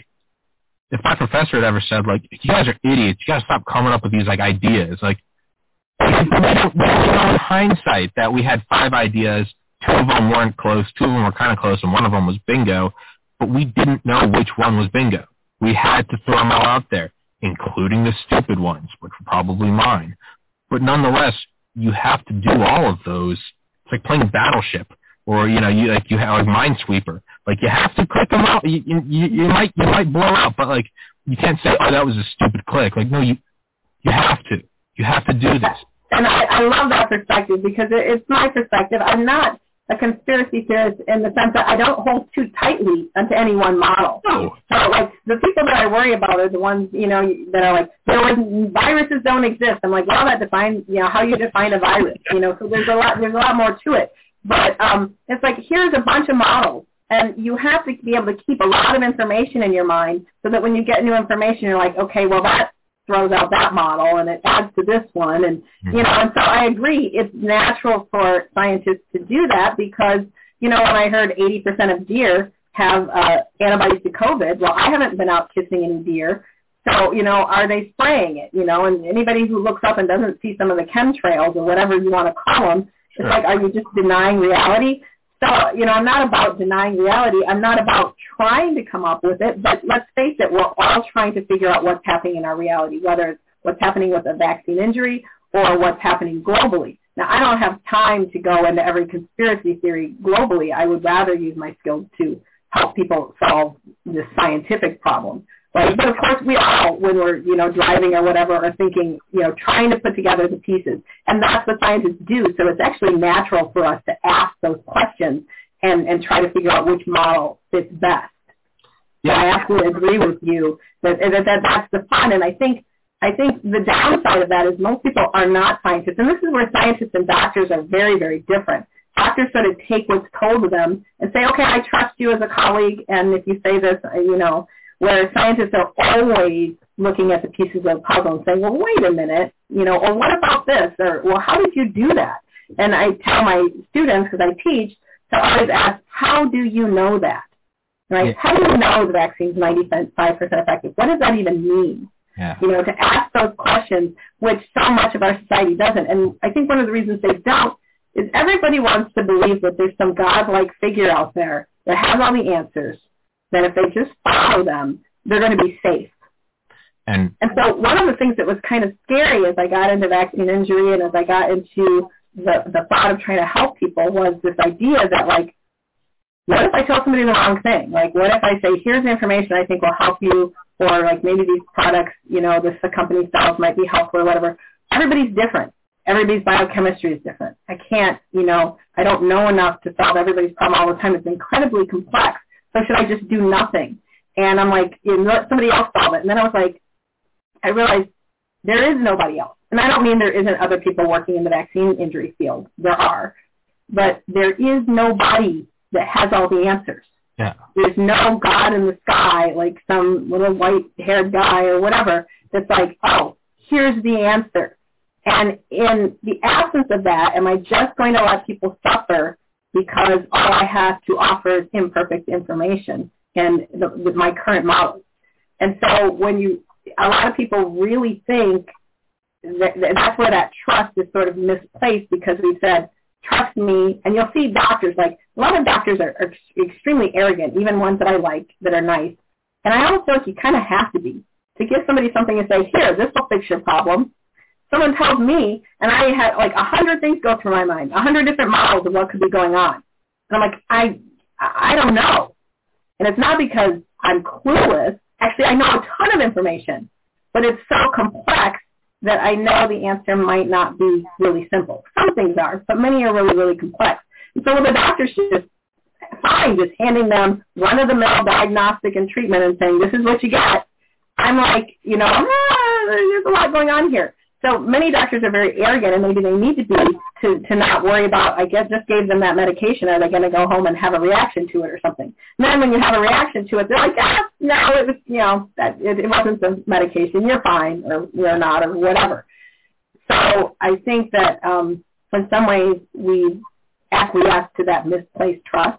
if my professor had ever said, like, you guys are idiots, you gotta stop coming up with these, like, ideas, like, we don't know in hindsight that we had 5 ideas, 2 of them weren't close, 2 of them were kind of close, and 1 of them was bingo, but we didn't know which one was bingo. We had to throw them all out there, including the stupid ones, which were probably mine. But nonetheless, you have to do all of those. It's like playing Battleship, or, you have, like, Minesweeper. Like, you have to click them out. You might blow out, but, like, you can't say, oh, that was a stupid click. Like, no, you have to. You have to do this. And I love that perspective because it's my perspective. I'm not a conspiracy theorist in the sense that I don't hold too tightly onto any one model. No. So, like, the people that I worry about are the ones, that are like, viruses don't exist. I'm like, well, that defines, how you define a virus, so there's a lot more to it. But it's like, here's a bunch of models, and you have to be able to keep a lot of information in your mind so that when you get new information, you're like, okay, well, that throws out that model, and it adds to this one. And, and so I agree, it's natural for scientists to do that because, when I heard 80% of deer have antibodies to COVID, well, I haven't been out kissing any deer. So, are they spraying it, and anybody who looks up and doesn't see some of the chemtrails or whatever you want to call them, it's like, are you just denying reality? So, I'm not about denying reality. I'm not about trying to come up with it, but let's face it, we're all trying to figure out what's happening in our reality, whether it's what's happening with a vaccine injury or what's happening globally. Now, I don't have time to go into every conspiracy theory globally. I would rather use my skills to help people solve this scientific problem. Right? But, of course, we all, when we're, driving or whatever, are thinking, trying to put together the pieces. And that's what scientists do. So it's actually natural for us to ask those questions and try to figure out which model fits best. Yeah. I absolutely agree with you that that's the fun. And I think the downside of that is most people are not scientists. And this is where scientists and doctors are very, very different. Doctors sort of take what's told to them and say, okay, I trust you as a colleague, and if you say this, where scientists are always looking at the pieces of the puzzle and saying, well, wait a minute, or what about this? Or, well, how did you do that? And I tell my students, because I teach, to always ask, how do you know that? Right? Yeah. How do you know the vaccine's 95% effective? What does that even mean? Yeah. To ask those questions, which so much of our society doesn't. And I think one of the reasons they don't is everybody wants to believe that there's some godlike figure out there that has all the answers, that if they just follow them, they're going to be safe. And so one of the things that was kind of scary as I got into vaccine injury and as I got into the thought of trying to help people was this idea that, like, what if I tell somebody the wrong thing? Like, what if I say, here's the information I think will help you, or, like, maybe these products, this the company sells might be helpful or whatever. Everybody's different. Everybody's biochemistry is different. I can't, I don't know enough to solve everybody's problem all the time. It's incredibly complex. So should I just do nothing? And I'm like, let somebody else solve it. And then I was like, I realized there is nobody else. And I don't mean there isn't other people working in the vaccine injury field. There are. But there is nobody that has all the answers. Yeah. There's no God in the sky, like some little white-haired guy or whatever, that's like, oh, here's the answer. And in the absence of that, am I just going to let people suffer because all I have to offer is imperfect information and with my current models? And so a lot of people really think that's where that trust is sort of misplaced, because we said, trust me, and you'll see doctors, like a lot of doctors are extremely arrogant, even ones that I like that are nice. And I almost feel like you kind of have to be to give somebody something and say, here, this will fix your problem. Someone tells me, and I had like 100 things go through my mind, 100 different models of what could be going on. And I'm like, I don't know. And it's not because I'm clueless. Actually, I know a ton of information, but it's so complex that I know the answer might not be really simple. Some things are, but many are really, really complex. And so the doctor's just fine, just handing them run-of-the-mill diagnostic and treatment and saying, this is what you get. I'm like, there's a lot going on here. So many doctors are very arrogant, and maybe they need to be to not worry about, I guess, just gave them that medication. Are they going to go home and have a reaction to it or something? And then when you have a reaction to it, they're like, no, it was, it wasn't the medication. You're fine, or you're not, or whatever. So I think that in some ways we acquiesce to that misplaced trust.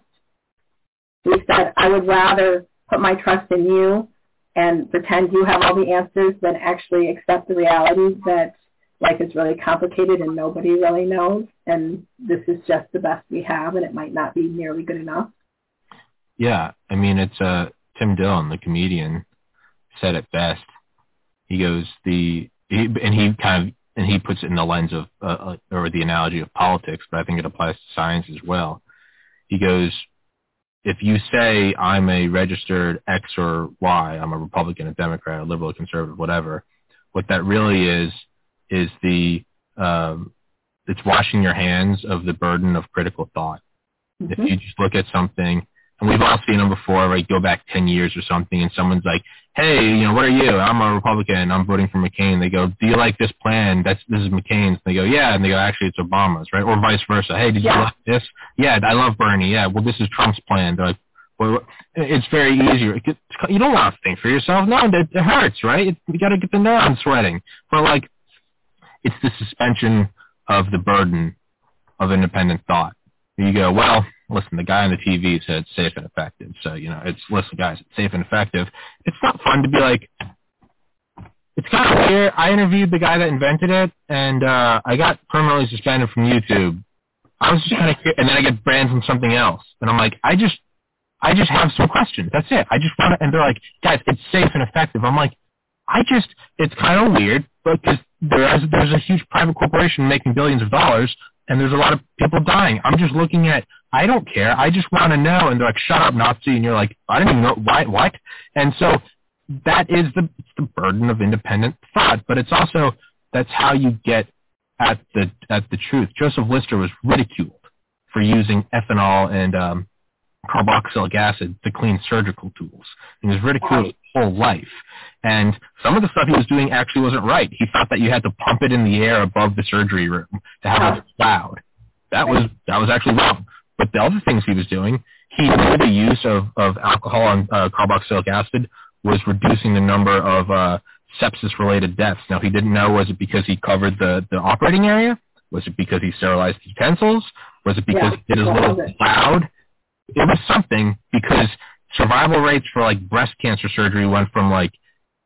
We said, I would rather put my trust in you and pretend you have all the answers than actually accept the reality that life is really complicated and nobody really knows, and this is just the best we have, and it might not be nearly good enough. Yeah, I mean, it's Tim Dillon, the comedian, said it best. He goes, he puts it in the lens of, or the analogy of politics, but I think it applies to science as well. He goes, if you say I'm a registered X or Y, I'm a Republican, a Democrat, a liberal, a conservative, whatever, what that really is it's washing your hands of the burden of critical thought. Mm-hmm. If you just look at something, and we've all seen them before, right? Go back 10 years or something, and someone's like, hey, what are you? I'm a Republican. I'm voting for McCain. They go, do you like this plan? This is McCain's. They go, yeah. And they go, actually, it's Obama's, right? Or vice versa. Hey, did you like this? Yeah, I love Bernie. Yeah, well, this is Trump's plan. They're like, well, it's very easy. You don't want to think for yourself. No, it hurts, right? You got to get the neurons sweating. But, like, it's the suspension of the burden of independent thought. You go, well, listen, the guy on the TV said it's safe and effective. So, listen, guys, it's safe and effective. It's not fun to be like, it's kind of weird. I interviewed the guy that invented it, and I got permanently suspended from YouTube. I was just kind of, and then I get banned from something else. And I'm like, I just have some questions. That's it. I just want to, and they're like, guys, it's safe and effective. I'm like, it's kind of weird, because there's a huge private corporation making billions of dollars, and there's a lot of people dying. I'm just looking at, I don't care. I just want to know. And they're like, shut up, Nazi. And you're like, I didn't even know. Why? What? And so that is the burden of independent thought. But it's also, that's how you get at the truth. Joseph Lister was ridiculed for using ethanol and carboxylic acid to clean surgical tools. He was ridiculed his whole life. And some of the stuff he was doing actually wasn't right. He thought that you had to pump it in the air above the surgery room to have it loud. That was actually wrong. But the other things he was doing, he knew the use of alcohol and carboxylic acid was reducing the number of sepsis-related deaths. Now, he didn't know, was it because he covered the operating area? Was it because he sterilized utensils? Was it because he did his little cloud? It was something, because survival rates for, like, breast cancer surgery went from, like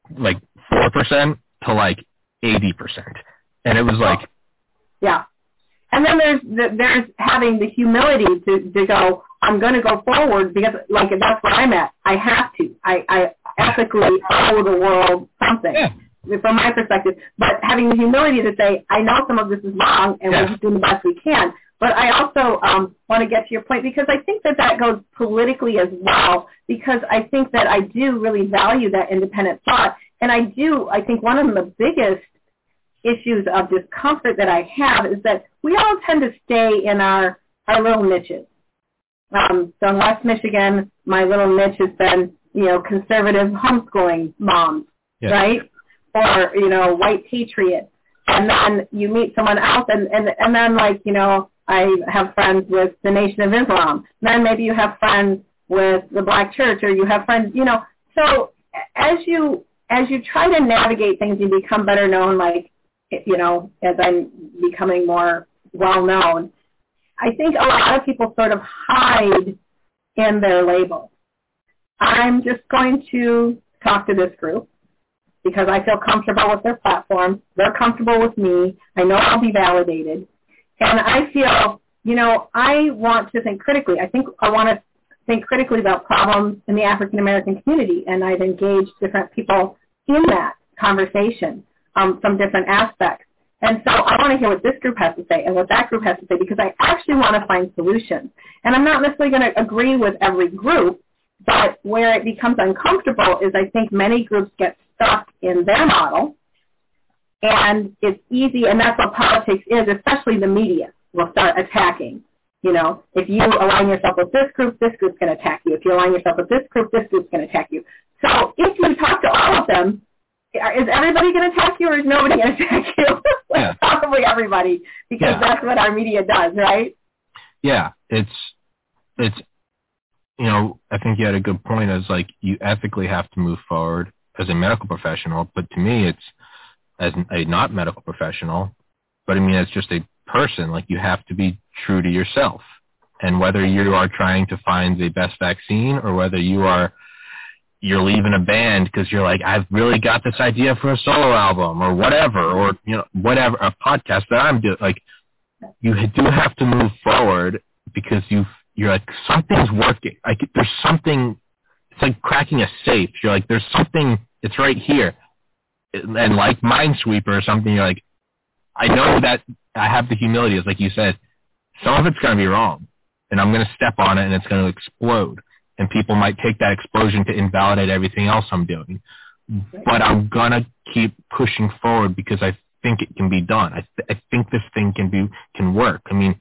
4% to, like, 80%. And it was like... Yeah. And then there's having the humility to go, I'm going to go forward because, like, that's where I'm at. I have to. I ethically owe the world something. Yeah. From my perspective, but having the humility to say, I know some of this is wrong, and we're just doing the best we can. But I also want to get to your point, because I think that goes politically as well, because I think that I do really value that independent thought. And I think one of the biggest issues of discomfort that I have is that we all tend to stay in our little niches. So in West Michigan, my little niche has been, conservative homeschooling moms, right? Or, white patriot. And then you meet someone else, and then, I have friends with the Nation of Islam. Then maybe you have friends with the Black Church, or you have friends, So as you try to navigate things, you become better known, as I'm becoming more well-known. I think a lot of people sort of hide in their labels. I'm just going to talk to this group because I feel comfortable with their platform. They're comfortable with me. I know I'll be validated. And I feel, I want to think critically. I want to think critically about problems in the African-American community, and I've engaged different people in that conversation from different aspects. And so I want to hear what this group has to say and what that group has to say, because I actually want to find solutions. And I'm not necessarily going to agree with every group, but where it becomes uncomfortable is I think many groups get stuck in their model, and it's easy, and that's what politics is, especially the media will start attacking. If you align yourself with this group's going to attack you. If you align yourself with this group's going to attack you. So if you talk to all of them, is everybody going to attack you, or is nobody going to attack you? Probably everybody, because that's what our media does, right? Yeah, it's I think you had a good point. As you ethically have to move forward as a medical professional, but to me, it's as a not medical professional, but as just a person, you have to be true to yourself. And whether you are trying to find the best vaccine, or whether you're leaving a band because you're I've really got this idea for a solo album or whatever, or, whatever, a podcast that I'm doing, you do have to move forward because you're something's working. There's something, it's like cracking a safe. You're there's something, it's right here. And like Minesweeper or something, you're I know that I have the humility, as you said, some of it's going to be wrong, and I'm going to step on it, and it's going to explode. And people might take that explosion to invalidate everything else I'm doing. But I'm going to keep pushing forward because I think it can be done. I think this thing can work.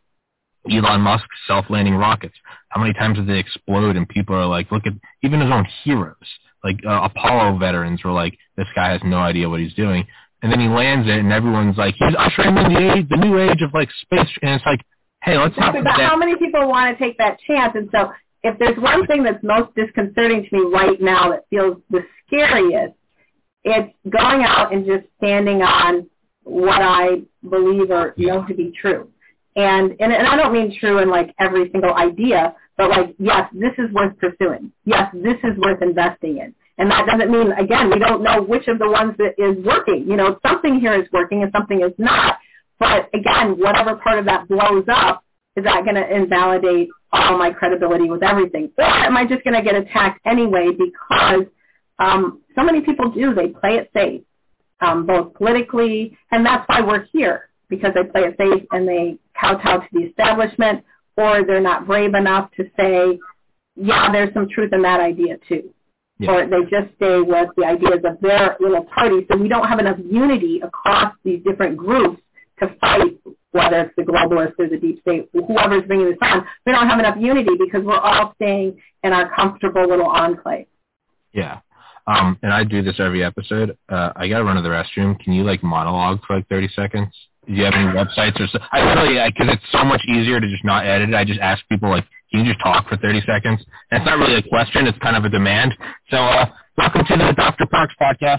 Elon Musk's self-landing rockets. How many times did they explode? And people are look at even his own heroes. Apollo veterans were this guy has no idea what he's doing. And then he lands it, and everyone's he's ushering in the new age of space. And it's hey, let's talk about that. How many people want to take that chance? And so if there's one thing that's most disconcerting to me right now that feels the scariest, it's going out and just standing on what I believe or know to be true. And I don't mean true in every single idea, but yes, this is worth pursuing. Yes, this is worth investing in. And that doesn't mean, again, we don't know which of the ones that is working. Something here is working and something is not. But again, whatever part of that blows up, is that going to invalidate all my credibility with everything? Or am I just going to get attacked anyway because so many people do. They play it safe, both politically, and that's why we're here, because they play it safe and they kowtow to the establishment, or they're not brave enough to say, yeah, there's some truth in that idea too. Yeah. Or they just stay with the ideas of their little party. So we don't have enough unity across these different groups to fight, whether it's the globalists or the deep state, whoever's bringing this on. We don't have enough unity because we're all staying in our comfortable little enclave. Yeah. And I do this every episode. I got to run to the restroom. Can you monologue for 30 seconds? Do you have any websites or so? I really, because it's so much easier to just not edit it. I just ask people, can you just talk for 30 seconds? And it's not really a question. It's kind of a demand. So welcome to the Dr. Parks podcast.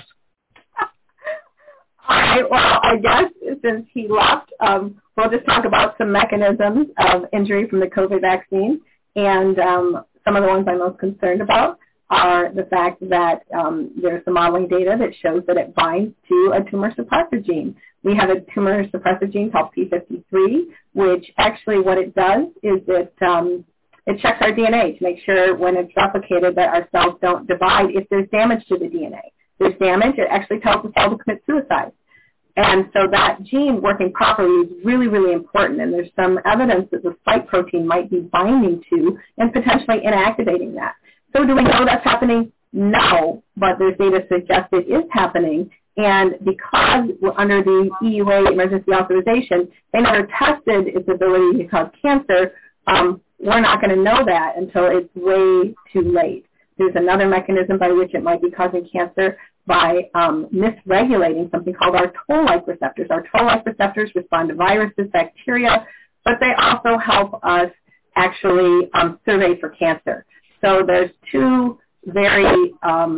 All right. Well, I guess since he left, we'll just talk about some mechanisms of injury from the COVID vaccine. And some of the ones I'm most concerned about are the fact that there's some modeling data that shows that it binds to a tumor suppressor gene. We have a tumor suppressor gene called P53, which actually what it does is it it checks our DNA to make sure when it's replicated that our cells don't divide if there's damage to the DNA. If there's damage, it actually tells the cell to commit suicide. And so that gene working properly is really, really important, and there's some evidence that the spike protein might be binding to and potentially inactivating that. So do we know that's happening? No, but there's data suggests it is happening, and because under the EUA emergency authorization, they never tested its ability to cause cancer, we're not going to know that until it's way too late. There's another mechanism by which it might be causing cancer by misregulating something called our toll-like receptors. Our toll-like receptors respond to viruses, bacteria, but they also help us actually survey for cancer. So there's two very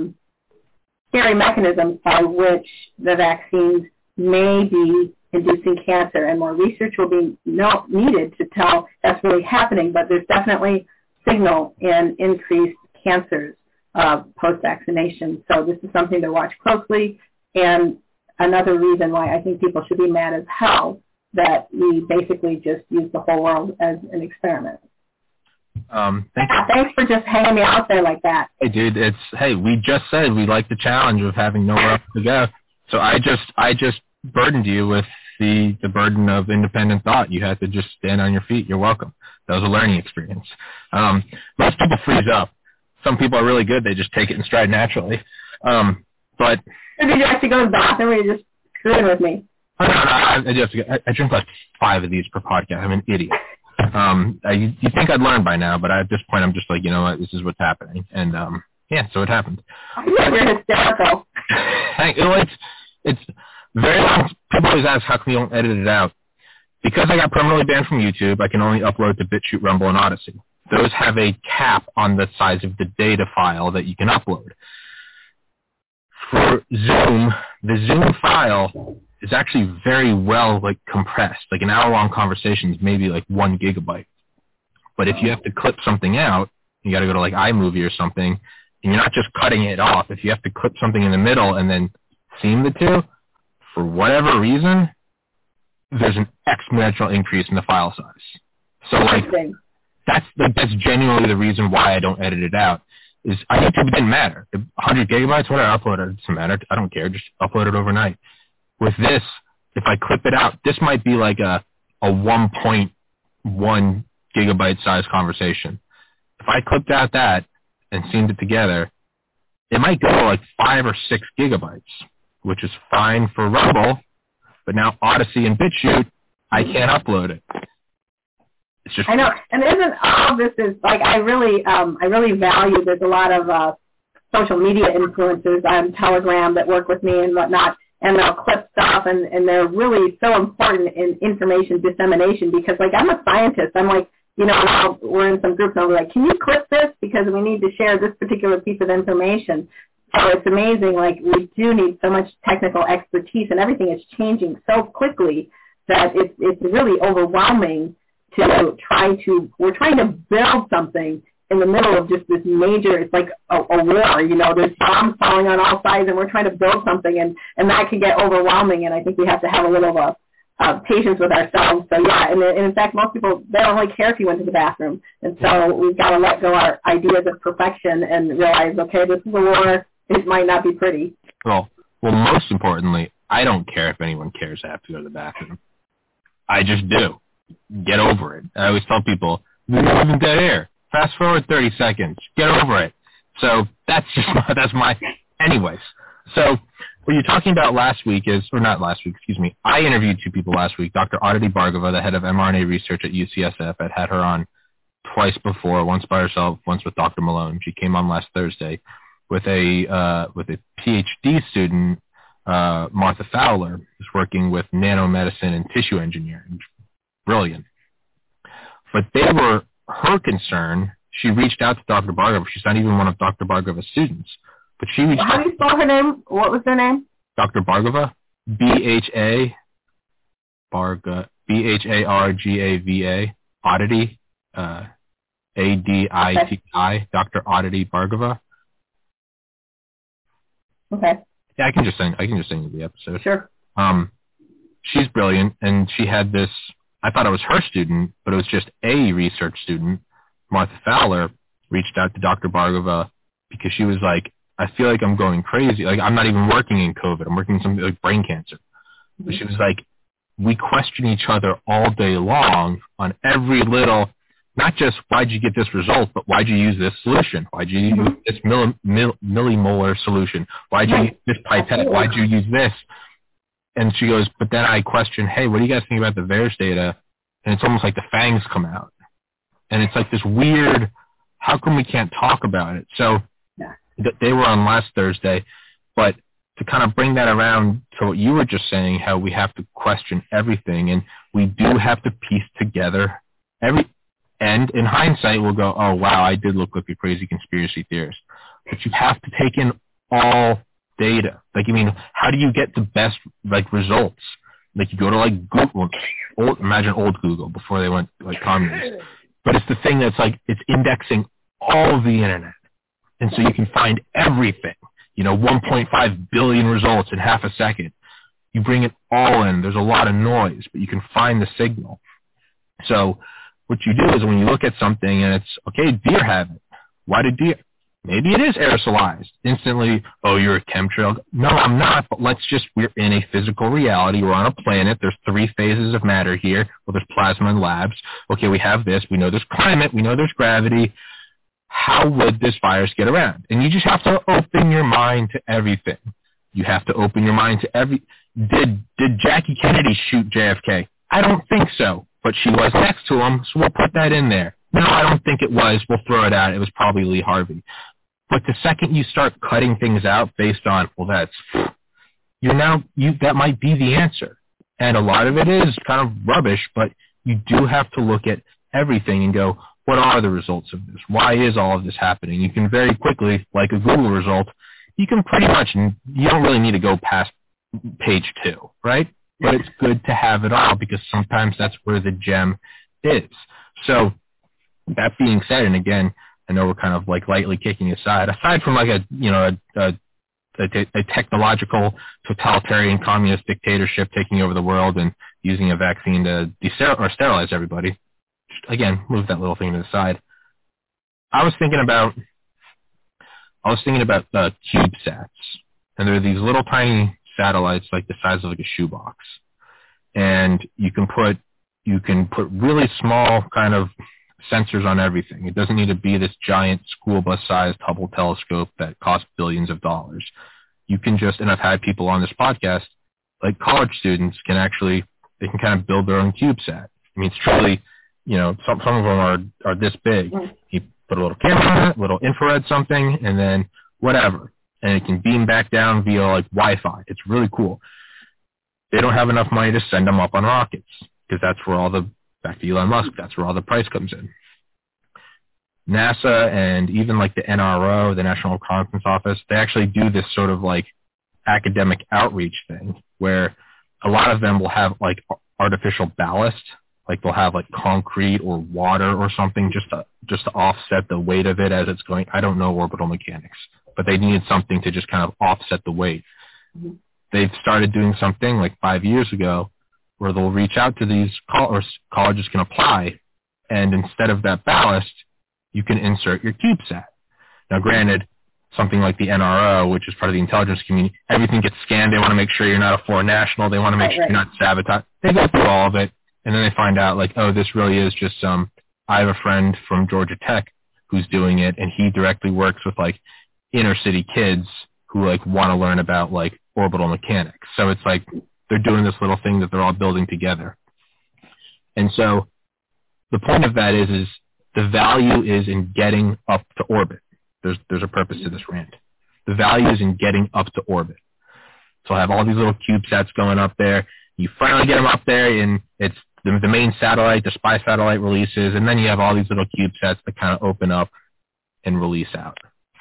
scary mechanisms by which the vaccines may be inducing cancer, and more research will be needed to tell that's really happening, but there's definitely signal in increased cancers post-vaccination. So this is something to watch closely, and another reason why I think people should be mad as hell that we basically just use the whole world as an experiment. Thanks for just hanging me out there like that. Hey, dude, we just said we like the challenge of having nowhere else to go. So I just burdened you with the burden of independent thought. You had to just stand on your feet. You're welcome. That was a learning experience. Most people freeze up. Some people are really good. They just take it in stride naturally. But did you actually go to the bathroom or you just screwing with me? No, I drink like 5 of these per podcast. I'm an idiot. You think I'd learn by now, but at this point I'm just like, you know what, this is what's happening. And, so it happened. You're hysterical. It's very long. People always ask, how come you don't edit it out? Because I got permanently banned from YouTube, I can only upload to BitChute, Rumble, and Odyssey. Those have a cap on the size of the data file that you can upload. For Zoom, the Zoom file is actually very well compressed. Like an hour-long conversation is maybe 1 gigabyte. But if you have to clip something out, you got to go to iMovie or something, and you're not just cutting it off. If you have to clip something in the middle and then seam the two, for whatever reason, there's an exponential increase in the file size. So that's genuinely the reason why I don't edit it out. Is on YouTube it didn't matter. 100 gigabytes, what I upload, it doesn't matter. I don't care. Just upload it overnight. With this, if I clip it out, this might be like a 1.1 gigabyte size conversation. If I clipped out that and seamed it together, it might go to 5 or 6 gigabytes, which is fine for Rumble, but now Odyssey and BitChute, I can't upload it. It's just, I know, and isn't all of this is I really value. There's a lot of social media influencers on Telegram that work with me and whatnot, and they'll clip stuff, and they're really so important in information dissemination because I'm a scientist. I'm we're in some groups and I'll be can you clip this because we need to share this particular piece of information. So it's amazing. We do need so much technical expertise, and everything is changing so quickly that it's really overwhelming. We're trying to build something in the middle of just this major, it's like a war, there's bombs falling on all sides and we're trying to build something and that can get overwhelming, and I think we have to have a little patience with ourselves. So yeah, and in fact most people, they don't really care if you went to the bathroom, and so we've got to let go our ideas of perfection and realize, okay, this is a war, it might not be pretty. Well, most importantly, I don't care if anyone cares I have to go to the bathroom. I just do. Get over it. I always tell people, we live in dead air. Fast forward 30 seconds. Get over it. So that's my, anyways. So what you're talking about last week I interviewed 2 people last week, Dr. Aditi Bhargava, the head of mRNA research at UCSF. I'd had her on twice before, once by herself, once with Dr. Malone. She came on last Thursday with a PhD student, Martha Fowler, who's working with nanomedicine and tissue engineering. Brilliant. But they were her concern. She reached out to Dr. Bhargava. She's not even one of Dr. Bhargava's students. But she reached out. How do you spell her name? What was her name? Dr. Bhargava. B-H-A-R-G-A-V-A. Aditi. A-D-I-T-I. Dr. Aditi Bhargava. Okay. Yeah, I can just send you the episode. Sure. She's brilliant, and she had this. I thought it was her student, but it was just a research student Martha Fowler reached out to Dr. Bhargava because she was like, I feel like I'm going crazy. Like, I'm not even working in COVID. I'm working in something like brain cancer. But she was like, we question each other all day long on every little, not just why'd you get this result, but why'd you use this solution? Why'd you use this millimolar solution? Why'd you use this pipette? Why'd you use this? And she goes, but then I question, hey, what do you guys think about the VAERS data? And it's almost like the fangs come out. And it's like this weird, how come we can't talk about it? So they were on last Thursday, but to kind of bring that around to what you were just saying, how we have to question everything, and we do have to piece together and in hindsight we'll go, oh wow, I did look like a crazy conspiracy theorist. But you have to take in all data. Like, I mean, how do you get the best like results? Like, you go to like Google, imagine old Google before they went like communist. But it's the thing that's like, it's indexing all of the internet. And so you can find everything, 1.5 billion results in half a second. You bring it all in. There's a lot of noise, but you can find the signal. So what you do is when you look at something and it's, okay, deer have it. Why did deer? Maybe it is aerosolized. Instantly, oh, you're a chemtrail. No, I'm not, but we're in a physical reality. We're on a planet. There's 3 phases of matter here. Well, there's plasma and labs. Okay, we have this. We know there's climate. We know there's gravity. How would this virus get around? And you just have to open your mind to everything. You have to open your mind to Did Jackie Kennedy shoot JFK? I don't think so, but she was next to him, so we'll put that in there. No, I don't think it was. We'll throw it out. It was probably Lee Harvey. But the second you start cutting things out based on, well, that might be the answer. And a lot of it is kind of rubbish, but you do have to look at everything and go, what are the results of this? Why is all of this happening? You can very quickly, like a Google result, you can pretty much, you don't really need to go past page 2, right? But it's good to have it all because sometimes that's where the gem is. So that being said, and again, I know we're kind of like lightly kicking aside from like a technological totalitarian communist dictatorship taking over the world and using a vaccine to sterilize everybody. Again, move that little thing to the side. I was thinking about CubeSats, and there are these little tiny satellites like the size of like a shoebox, and you can put really small kind of sensors on everything. It doesn't need to be this giant school bus-sized Hubble telescope that costs billions of dollars. You can just, and I've had people on this podcast, like college students can kind of build their own CubeSat. I mean, it's truly, some of them are this big. You put a little camera on it, a little infrared something, and then whatever. And it can beam back down via like Wi-Fi. It's really cool. They don't have enough money to send them up on rockets because that's where back to Elon Musk, that's where all the price comes in. NASA and even like the NRO, the National Reconnaissance Office, they actually do this sort of like academic outreach thing where a lot of them will have like artificial ballast, like they'll have like concrete or water or something just to offset the weight of it as it's going. I don't know orbital mechanics, but they needed something to just kind of offset the weight. Mm-hmm. They've started doing something like 5 years ago where they'll reach out to these colleges can apply, and instead of that ballast, you can insert your CubeSat. Now, granted, something like the NRO, which is part of the intelligence community, everything gets scanned. They want to make sure you're not a foreign national. They want to make sure you're not sabotaged. They go through all of it, and then they find out, like, oh, this really is just I have a friend from Georgia Tech who's doing it, and he directly works with, like, inner city kids who, like, want to learn about, like, orbital mechanics. So it's like they're doing this little thing that they're all building together. And so the point of that is the value is in getting up to orbit. There's a purpose to this rant. The value is in getting up to orbit. So I have all these little CubeSats going up there. You finally get them up there, and it's the main satellite, the spy satellite releases, and then you have all these little CubeSats that kind of open up and release out.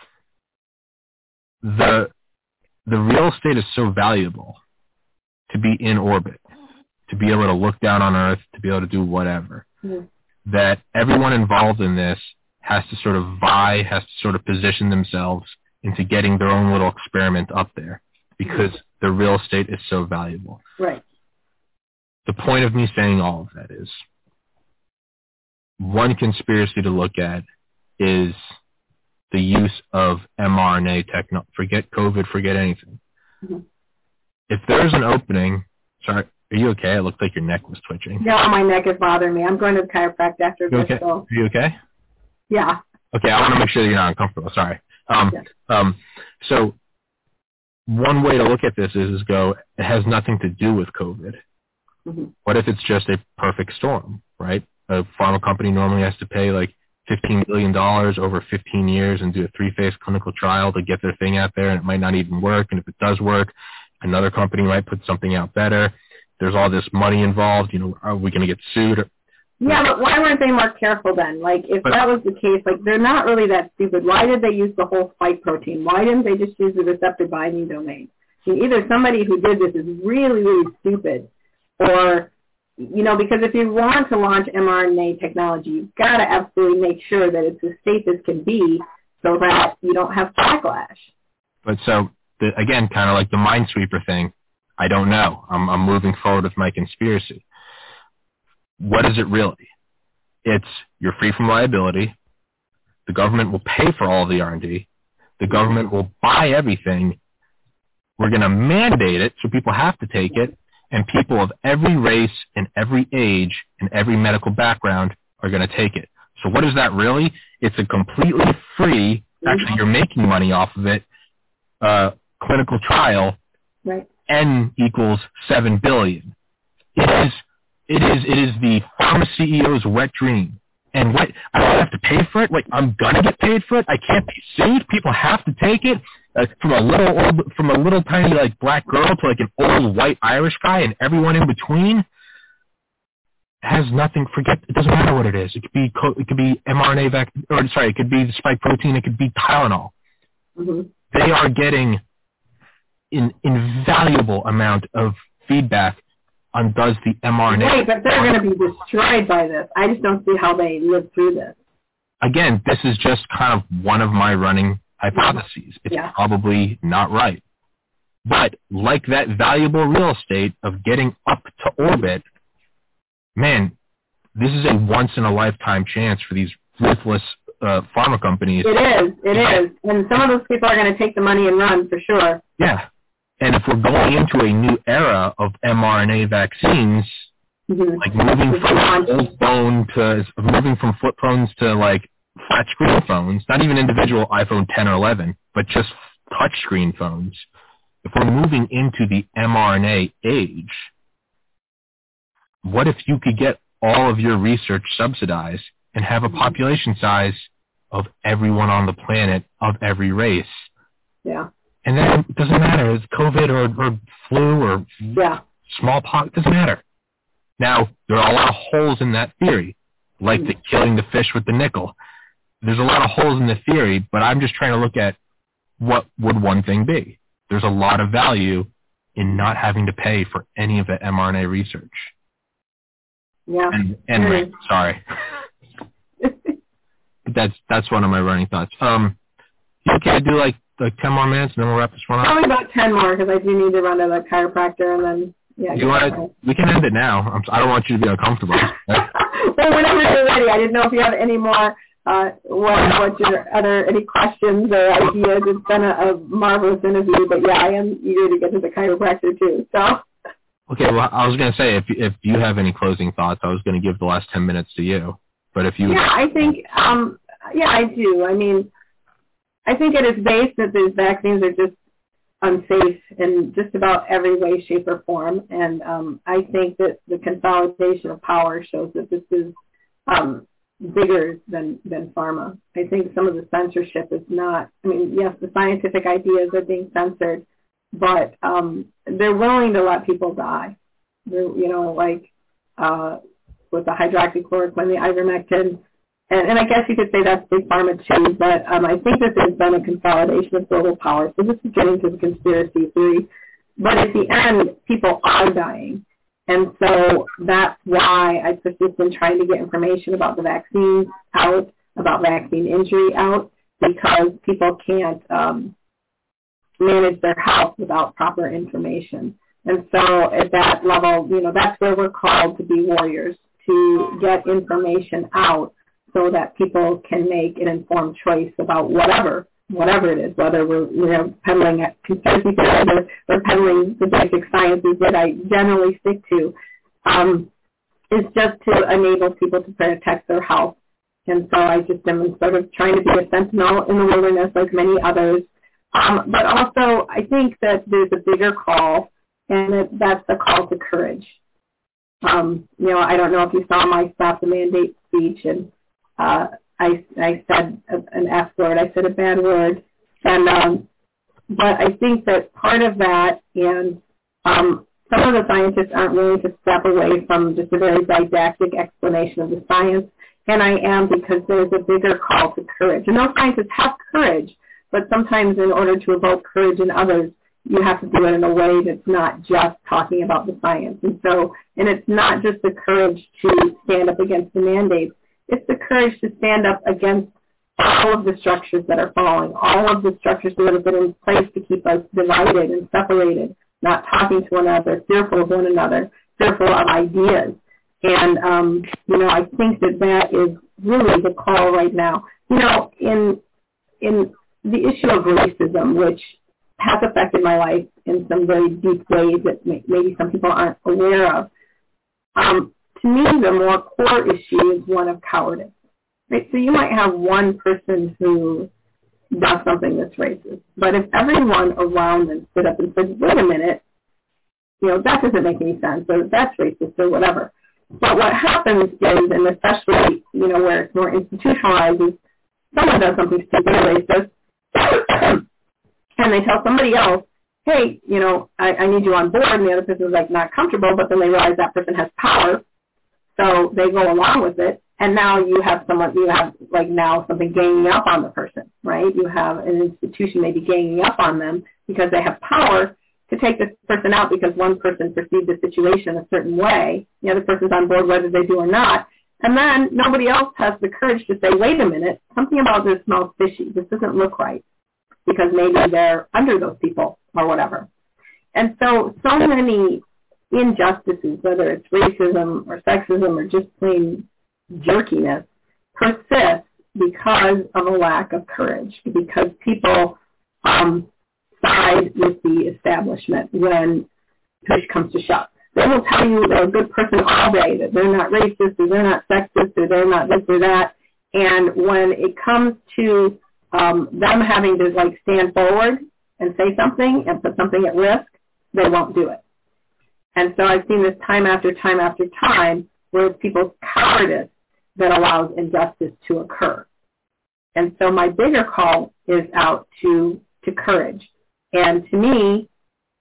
The real estate is so valuable to be in orbit, to be able to look down on Earth, to be able to do whatever, that everyone involved in this has to sort of vie, has to sort of position themselves into getting their own little experiment up there because the real estate is so valuable. Right. The point of me saying all of that is one conspiracy to look at is the use of mRNA technology. Forget COVID, forget anything. Mm-hmm. If there's an opening, sorry, are you okay? It looked like your neck was twitching. No, my neck is bothering me. I'm going to the chiropractor after this. Okay? So. Are you okay? Yeah. Okay, I want to make sure that you're not uncomfortable. Sorry. So one way to look at this is go, it has nothing to do with COVID. Mm-hmm. What if it's just a perfect storm, right? A pharma company normally has to pay like $15 billion over 15 years and do a 3-phase clinical trial to get their thing out there, and it might not even work. And if it does work, another company might put something out better. There's all this money involved. Are we going to get sued? Yeah, but why weren't they more careful then? Like, if that was the case, like, they're not really that stupid. Why did they use the whole spike protein? Why didn't they just use the receptor binding domain? I mean, either somebody who did this is really, really stupid, or, because if you want to launch mRNA technology, you've got to absolutely make sure that it's as safe as can be so that you don't have backlash. But so, again, kind of like the Minesweeper thing, I don't know. I'm moving forward with my conspiracy. What is it really? It's you're free from liability. The government will pay for all the R&D. The government will buy everything. We're going to mandate it so people have to take it, and people of every race and every age and every medical background are going to take it. So what is that really? It's a completely free, actually you're making money off of it, clinical trial. Right. N equals 7 billion. It is the pharma CEO's wet dream. And what, I don't have to pay for it? Like, I'm gonna get paid for it? I can't be sued? People have to take it? From a little tiny, like, black girl to, like, an old white Irish guy and everyone in between? It has nothing, it doesn't matter what it is. It could be mRNA it could be the spike protein, it could be Tylenol. Mm-hmm. They are getting an invaluable amount of feedback on does the mRNA. Right, but they're going to be destroyed by this. I just don't see how they live through this. Again, this is just kind of one of my running hypotheses. It's probably not right. But like that valuable real estate of getting up to orbit, man, this is a once-in-a-lifetime chance for these ruthless pharma companies. It is. And some of those people are going to take the money and run for sure. Yeah. And if we're going into a new era of mRNA vaccines, like moving from flip phones to like flat screen phones, not even individual iPhone 10 or 11, but just touch screen phones. If we're moving into the mRNA age, what if you could get all of your research subsidized and have a population size of everyone on the planet of every race? Yeah. And then it doesn't matter, it's COVID or flu or smallpox, it doesn't matter. Now, there are a lot of holes in that theory, like the killing the fish with the nickel. There's a lot of holes in the theory, but I'm just trying to look at what would one thing be. There's a lot of value in not having to pay for any of the mRNA research. Yeah. And sorry. That's one of my running thoughts. You okay to do like 10 more minutes and then we'll wrap this one up? Probably about 10 more because I do need to run to the chiropractor and then, we can end it now. I don't want you to be uncomfortable. Well, whenever you're ready. I didn't know if you have any more, any questions or ideas. It's been a marvelous interview, but I am eager to get to the chiropractor too, so. Okay, well, I was going to say, if you have any closing thoughts, I was going to give the last 10 minutes to you. But if you... Yeah, I think, I do. I mean, I think it is based that these vaccines are just unsafe in just about every way, shape, or form. And I think that the consolidation of power shows that this is bigger than pharma. I think some of the censorship is not, yes, the scientific ideas are being censored, but they're willing to let people die. They're, with the hydroxychloroquine, the ivermectin, and I guess you could say that's big pharma too, but I think that there's been a consolidation of global power. So this is getting to the conspiracy theory. But at the end, people are dying. And so that's why I persist in trying to get information about the vaccines out, about vaccine injury out, because people can't manage their health without proper information. And so at that level, that's where we're called to be warriors, to get information out so that people can make an informed choice about whatever it is, whether we're peddling at conspiracy theories or peddling the basic sciences that I generally stick to, is just to enable people to protect their health. And so I just am sort of trying to be a sentinel in the wilderness like many others. But also I think that there's a bigger call, and that's the call to courage. I don't know if you saw my Stop the Mandate speech, and I said an F word. I said a bad word. And but I think that part of that, and some of the scientists aren't willing to step away from just a very didactic explanation of the science, and I am, because there's a bigger call to courage. And those scientists have courage, but sometimes in order to evoke courage in others, you have to do it in a way that's not just talking about the science. And it's not just the courage to stand up against the mandates. It's the courage to stand up against all of the structures that are falling, all of the structures that have been in place to keep us divided and separated, not talking to one another, fearful of one another, fearful of ideas. And, I think that is really the call right now. In the issue of racism, which has affected my life in some very deep ways that maybe some people aren't aware of, to me, the more core issue is one of cowardice. Right? So you might have one person who does something that's racist, but if everyone around them stood up and said, wait a minute, that doesn't make any sense, or that's racist, or whatever. But what happens is, and especially, where it's more institutionalized, is someone does something stupid or racist, and they tell somebody else, hey, I need you on board, and the other person is not comfortable, but then they realize that person has power, so they go along with it, and now you have now something ganging up on the person, right? You have an institution maybe ganging up on them because they have power to take this person out because one person perceived the situation a certain way. The other person's on board whether they do or not. And then nobody else has the courage to say, wait a minute, something about this smells fishy. This doesn't look right, because maybe they're under those people or whatever. And so many injustices, whether it's racism or sexism or just plain jerkiness, persist because of a lack of courage, because people side with the establishment when push comes to shove. They will tell you they're a good person all day, that they're not racist, or they're not sexist, or they're not this or that. And when it comes to them having to stand forward and say something and put something at risk, they won't do it. And so I've seen this time after time after time where it's people's cowardice that allows injustice to occur. And so my bigger call is out to courage. And to me,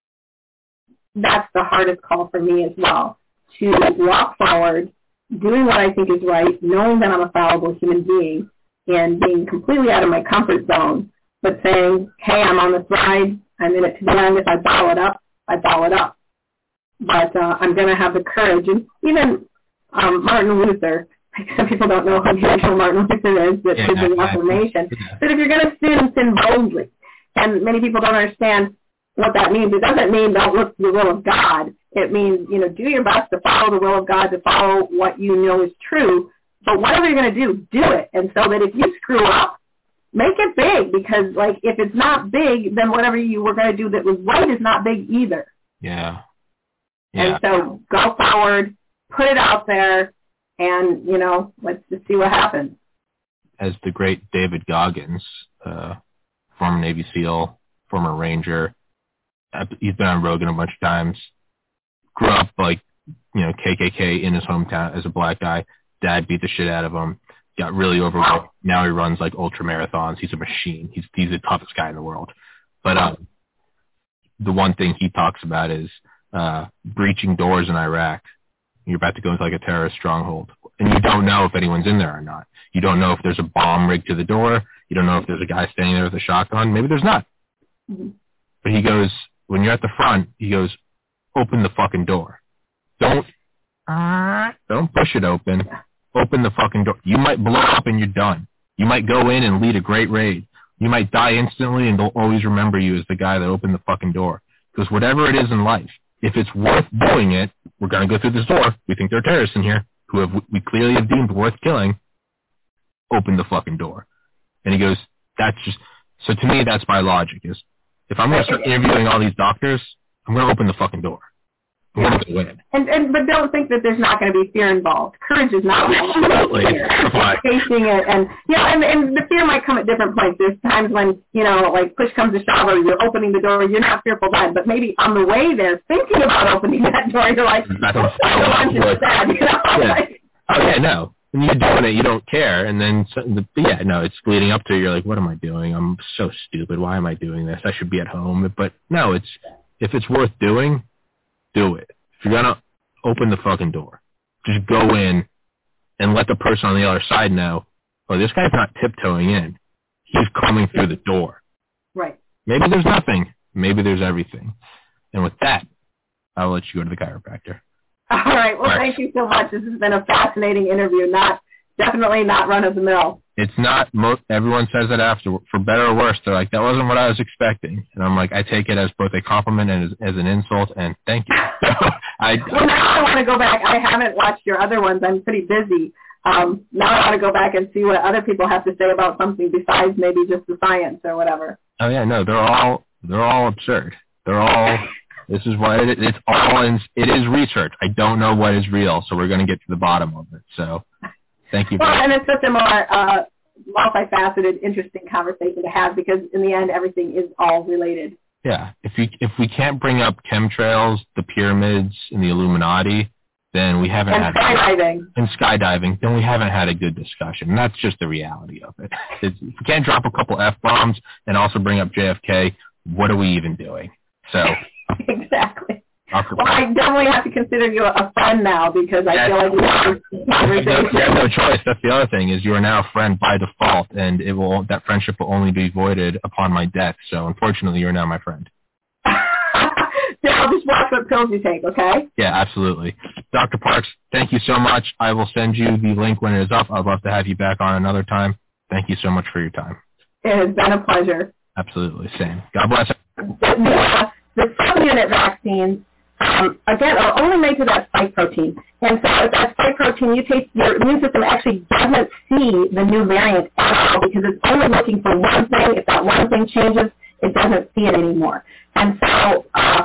that's the hardest call for me as well, to walk forward, doing what I think is right, knowing that I'm a fallible human being, and being completely out of my comfort zone, but saying, hey, I'm on the ride, I'm in it to the end. If I ball it up, I ball it up. But I'm going to have the courage. And even Martin Luther, some people don't know who Martin Luther is, but is the Reformation. But if you're going to sin boldly. And many people don't understand what that means. It doesn't mean don't look to the will of God. It means, do your best to follow the will of God, to follow what you know is true. But whatever you're going to do it. And so that if you screw up, make it big, because if it's not big, then whatever you were going to do that was right is not big either. Yeah. And so go forward, put it out there, and, let's just see what happens. As the great David Goggins, former Navy SEAL, former Ranger, he's been on Rogan a bunch of times, grew up KKK in his hometown as a black guy. Dad beat the shit out of him, got really overweight. Now he runs ultra marathons. He's a machine. He's the toughest guy in the world. But the one thing he talks about is breaching doors in Iraq. You're about to go into a terrorist stronghold, and you don't know if anyone's in there or not. You don't know if there's a bomb rigged to the door. You don't know if there's a guy standing there with a shotgun. Maybe there's not. Mm-hmm. But he goes, when you're at the front, he goes, open the fucking door. Don't push it open. Open the fucking door. You might blow up and you're done. You might go in and lead a great raid. You might die instantly, and they'll always remember you as the guy that opened the fucking door. Because whatever it is in life, if it's worth doing it, we're going to go through this door. We think there are terrorists in here. who we clearly have deemed worth killing, open the fucking door. And he goes, that's just, so to me, that's my logic is, if I'm going to start interviewing all these doctors, I'm going to open the fucking door. I'm going to go in. But don't think that there's not going to be fear involved. Courage is not absolutely facing it, and the fear might come at different points. There's times when like push comes to shove, or you're opening the door, you're not fearful then, but maybe on the way there, thinking about opening that door, you're like, I don't want you to sad, Oh yeah, no. When you're doing it, you don't care, and then it's leading up to it. You're like, what am I doing? I'm so stupid. Why am I doing this? I should be at home. But no, if it's worth doing, do it. If you're gonna open the fucking door, just go in and let the person on the other side know, oh, this guy's not tiptoeing in. He's coming through the door. Right. Maybe there's nothing. Maybe there's everything. And with that, I'll let you go to the chiropractor. All right. Well, thank you so much. This has been a fascinating interview. Definitely not run of the mill. It's not. Everyone says that after, for better or worse. They're like, that wasn't what I was expecting. And I'm like, I take it as both a compliment and as an insult, and thank you. Well, now I want to go back. I haven't watched your other ones. I'm pretty busy. Now I want to go back and see what other people have to say about something besides maybe just the science or whatever. Oh yeah, no, they're all absurd. They're all. This is what it is research. I don't know what is real, so we're going to get to the bottom of it. So, thank you. Well, and it's such a more multifaceted, interesting conversation to have because in the end, everything is all related. Yeah. If we can't bring up chemtrails, the pyramids, and the Illuminati, then we haven't had skydiving. Then we haven't had a good discussion. And that's just the reality of it. If we can't drop a couple F-bombs and also bring up JFK, what are we even doing? So. Exactly. Well, I definitely have to consider you a friend now because I feel like we have this conversation. You have no choice. That's the other thing is you are now a friend by default, and that friendship will only be voided upon my death. So unfortunately, you are now my friend. Yeah, I'll just watch what pills you take, okay? Yeah, absolutely. Dr. Parks, thank you so much. I will send you the link when it is up. I'd love to have you back on another time. Thank you so much for your time. It has been a pleasure. Absolutely. Same. God bless. The subunit vaccines, again, are only made to that spike protein. And so if that spike protein mutates, your immune system actually doesn't see the new variant at all because it's only looking for one thing. If that one thing changes, it doesn't see it anymore. And so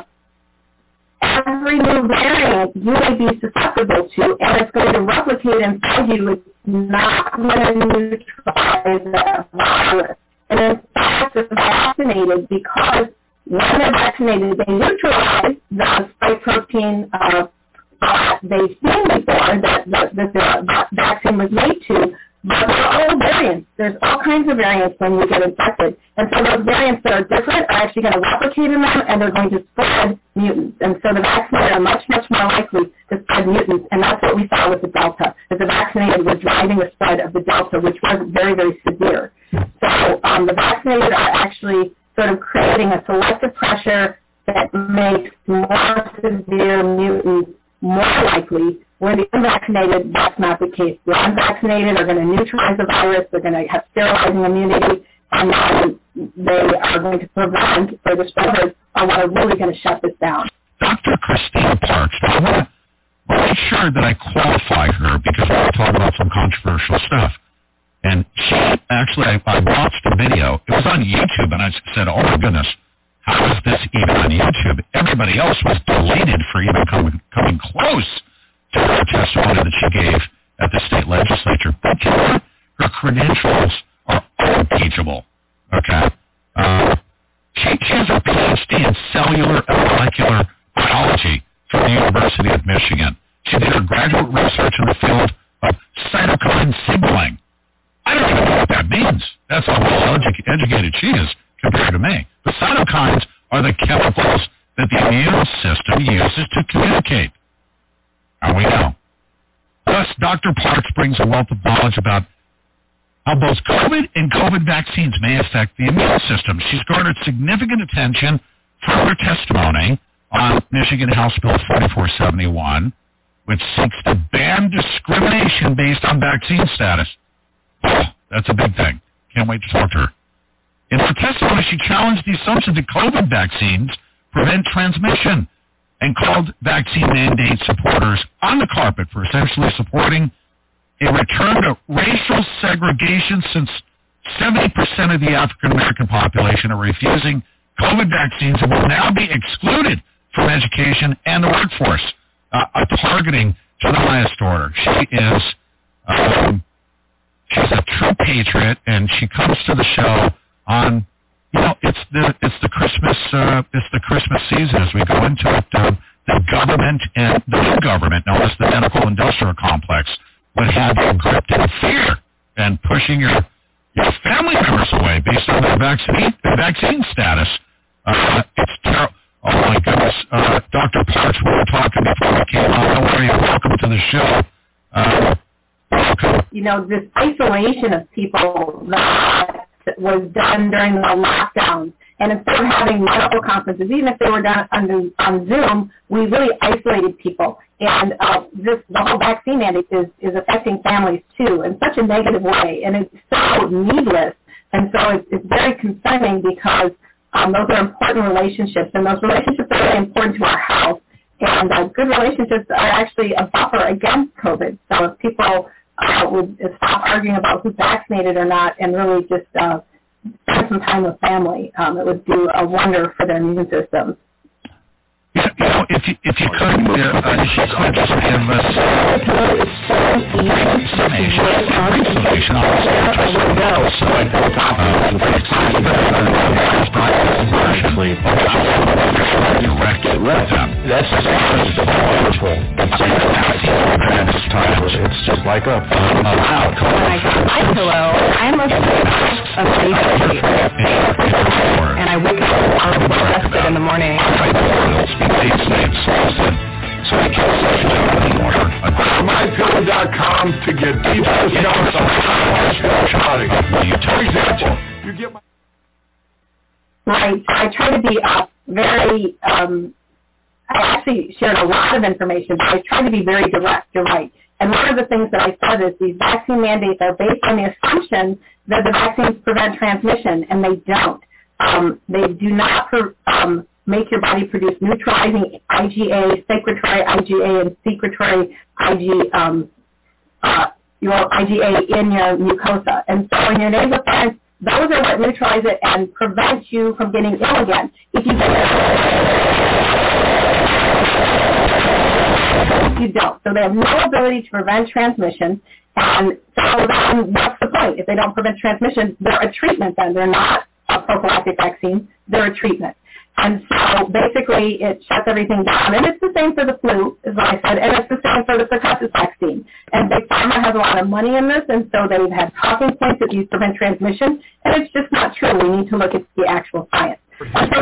every new variant you may be susceptible to, and it's going to replicate inside you. It's not going to neutralize the virus. And in fact, it's vaccinated because when they're vaccinated, they neutralize the spike protein that they've seen before that the vaccine was made to, but there are all variants. There's all kinds of variants when you get infected. And so those variants that are different are actually going to replicate in them, and they're going to spread mutants. And so the vaccinated are much, much more likely to spread mutants, and that's what we saw with the Delta, that the vaccinated were driving the spread of the Delta, which was very, very severe. So the vaccinated are actually sort of creating a selective pressure that makes more severe mutants more likely, where the unvaccinated, that's not the case. The unvaccinated are going to neutralize the virus, they're going to have sterilizing immunity, and then they are going to prevent, or the spreaders are what are really going to shut this down. Dr. Christina Parks, I want to make sure that I qualify her because we're going to talk about some controversial stuff. And she actually, I watched a video. It was on YouTube, and I said, oh, my goodness, how is this even on YouTube? Everybody else was deleted for even coming close to her testimony that she gave at the state legislature. But her credentials are unimpeachable, okay? She has a PhD in cellular and molecular biology from the University of Michigan. She did her graduate research in the field of cytokine signaling. I don't even know what that means. That's how well educated she is compared to me. The cytokines are the chemicals that the immune system uses to communicate. And we know. Plus, Dr. Parks brings a wealth of knowledge about how both COVID and COVID vaccines may affect the immune system. She's garnered significant attention for her testimony on Michigan House Bill 4471, which seeks to ban discrimination based on vaccine status. Oh, that's a big thing. Can't wait to talk to her. In her testimony, she challenged the assumption that COVID vaccines prevent transmission and called vaccine mandate supporters on the carpet for essentially supporting a return to racial segregation, since 70% of the African-American population are refusing COVID vaccines and will now be excluded from education and the workforce, a targeting to the highest order. She is, she's a true patriot, and she comes to the show on, it's the Christmas season as we go into it. The government and the new government, known as the medical industrial complex, would have you gripped in fear and pushing your family members away based on their vaccine status. It's terrible. Oh my goodness, Dr. Parks, we were talking before we came on. How are you? Welcome to the show. Welcome. This isolation of people that was done during the lockdown, and instead of having medical conferences, even if they were done on Zoom, we really isolated people. And the whole vaccine mandate is affecting families too in such a negative way, and it's so needless. And so it's very concerning because those are important relationships, and those relationships are really important to our health. And good relationships are actually a buffer against COVID. So if people would stop arguing about who's vaccinated or not and really just spend some time with family, it would do a wonder for their immune systems. If you could, just give us some information on That's wonderful. It's just like a hello. I'm a safety, and I wake up rested in the morning. MyPillow.com to get deep discounts on you get I try to be very, I actually shared a lot of information, but I try to be very direct, you're right. And one of the things that I said is these vaccine mandates are based on the assumption that the vaccines prevent transmission, and they don't. They do not make your body produce neutralizing IgA, secretory IgA, and secretory your IgA in your mucosa. And so in your nasopharynx, those are what neutralize it and prevent you from getting ill again. If you don't. So they have no ability to prevent transmission. And so then what's the point? If they don't prevent transmission, they're a treatment then. They're not a prophylactic vaccine. They're a treatment. And so basically it shuts everything down. And it's the same for the flu, as I said, and it's the same for the pertussis vaccine. And Big Pharma has a lot of money in this, and so they've had talking points that these prevent transmission, and it's just not true. We need to look at the actual science. Thank